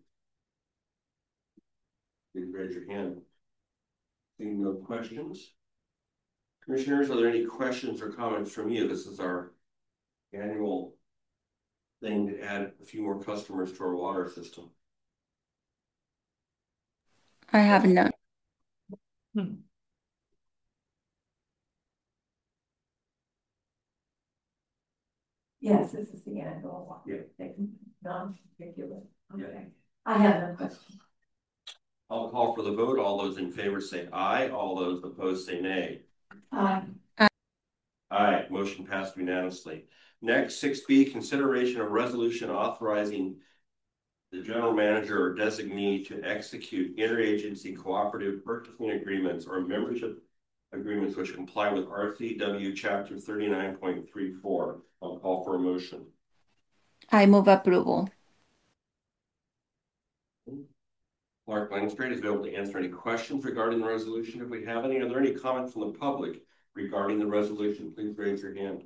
Please raise your hand. Seeing no questions. Commissioners, are there any questions or comments from you? This is our annual thing to add a few more customers to our water system. I have none. Hmm. Yes, this is the annual one. Yeah. Non-particular. Okay. Yeah. I have no question. I'll call for the vote. All those in favor say aye. All those opposed say nay. Aye. Aye. Motion passed unanimously. Next, six B, consideration of resolution authorizing the general manager or designee to execute interagency cooperative purchasing agreements or membership agreements which comply with R C W chapter thirty-nine point three four. I'll call for a motion. I move approval. Clark Langstrade is able to answer any questions regarding the resolution. If we have any, are there any comments from the public regarding the resolution? Please raise your hand.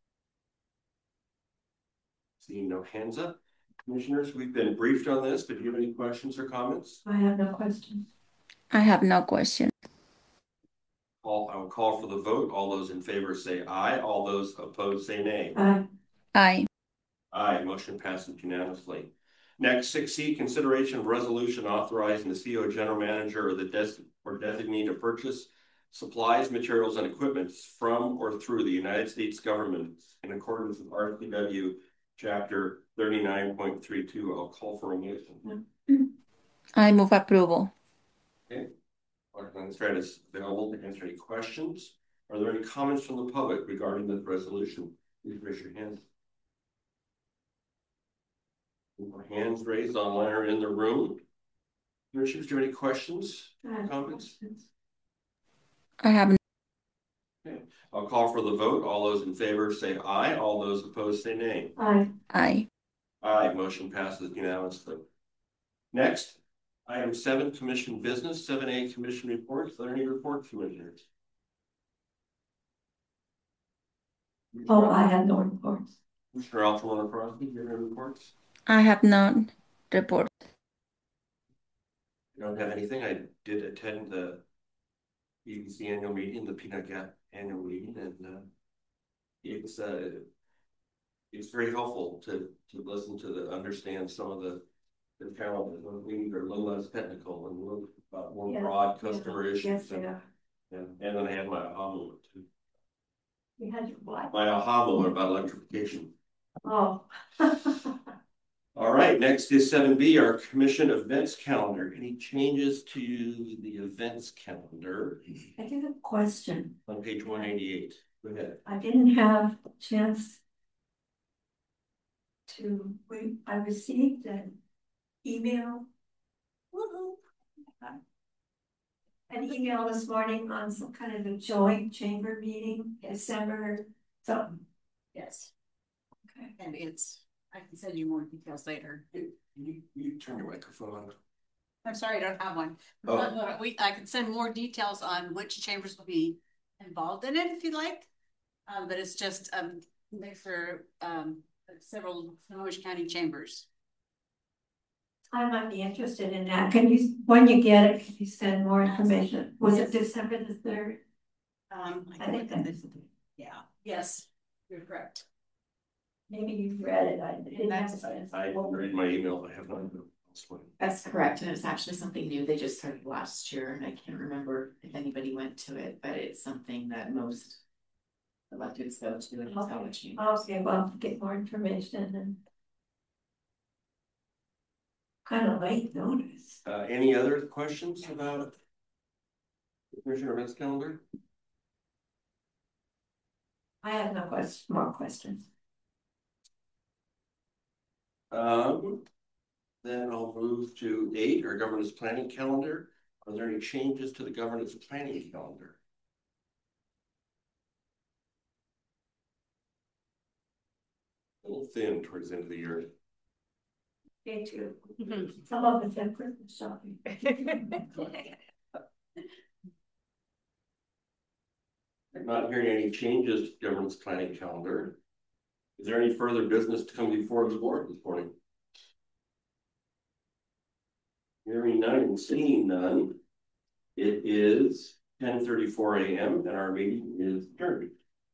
Seeing no hands up. Commissioners, we've been briefed on this, but do you have any questions or comments? I have no questions. I have no question. All, I will call for the vote. All those in favor say aye. All those opposed say nay. Aye. Aye. Aye. Motion passes unanimously. Next, six C, consideration of resolution authorizing the C O general manager or the des or designee to purchase supplies, materials, and equipment from or through the United States government in accordance with R C W chapter thirty-nine point three two. I'll call for a motion. I move approval. Okay. Our administrator is available to answer any questions. Are there any comments from the public regarding this resolution? Please raise your hand. Hands raised online or in the room. Commissioners, do you have any questions? Comments? I have no. Okay. I'll call for the vote. All those in favor say aye. All those opposed say nay. Aye. Aye. Aye. Motion passes unanimously. Next, item seven, commission business. Seven A, commission reports. Are there any reports, commissioners? Oh, I have no reports. Commissioner Altamont Crosby, do you have any reports? I have none. Report. You don't have anything. I did attend the B B C annual meeting, the Peanut Gap annual meeting, and uh, it's uh, it's very helpful to to listen to the understand some of the the challenges. We are a little less technical and a little about more Yeah, broad yeah, customer yes, issues. they and, are. and, and then I had my aha moment too. You had your what? My aha moment about electrification. Oh. All right, next is seven B, our commission events calendar. Any changes to the events calendar? I do have a question. On page one eighty-eight. Go ahead. I didn't have a chance to, we, I received an email. Woo-hoo. An email this morning on some kind of a joint chamber meeting, December something. Yes. Okay. And it's, I can send you more details later. You, you, you turn your microphone on. I'm sorry, I don't have one. Oh. But we, I can send more details on which chambers will be involved in it if you'd like. Um, but it's just um for um several Snohomish County chambers. I might be interested in that. Can you, when you get it, can you send more information? Was it December the third? Um, I think that is. Yeah. Yes, you're correct. Maybe you read it. I didn't have That's- it. I read my email. I have not. That's correct, and it's actually something new. They just started last year, and I can't remember if anybody went to it, but it's something that most electeds go to and it's how much you. Okay, well, get more information and. Kind of late notice. Uh, any other questions about the commission events calendar? I have no question, more questions. Um, then I'll move to eight, our governance planning calendar. Are there any changes to the governance planning calendar? A little thin towards the end of the year. Me too. Some of us have Christmas shopping. I'm not hearing any changes to government's planning calendar. Is there any further business to come before the board this morning? Hearing none and seeing none. It is ten thirty-four A M and our meeting is adjourned.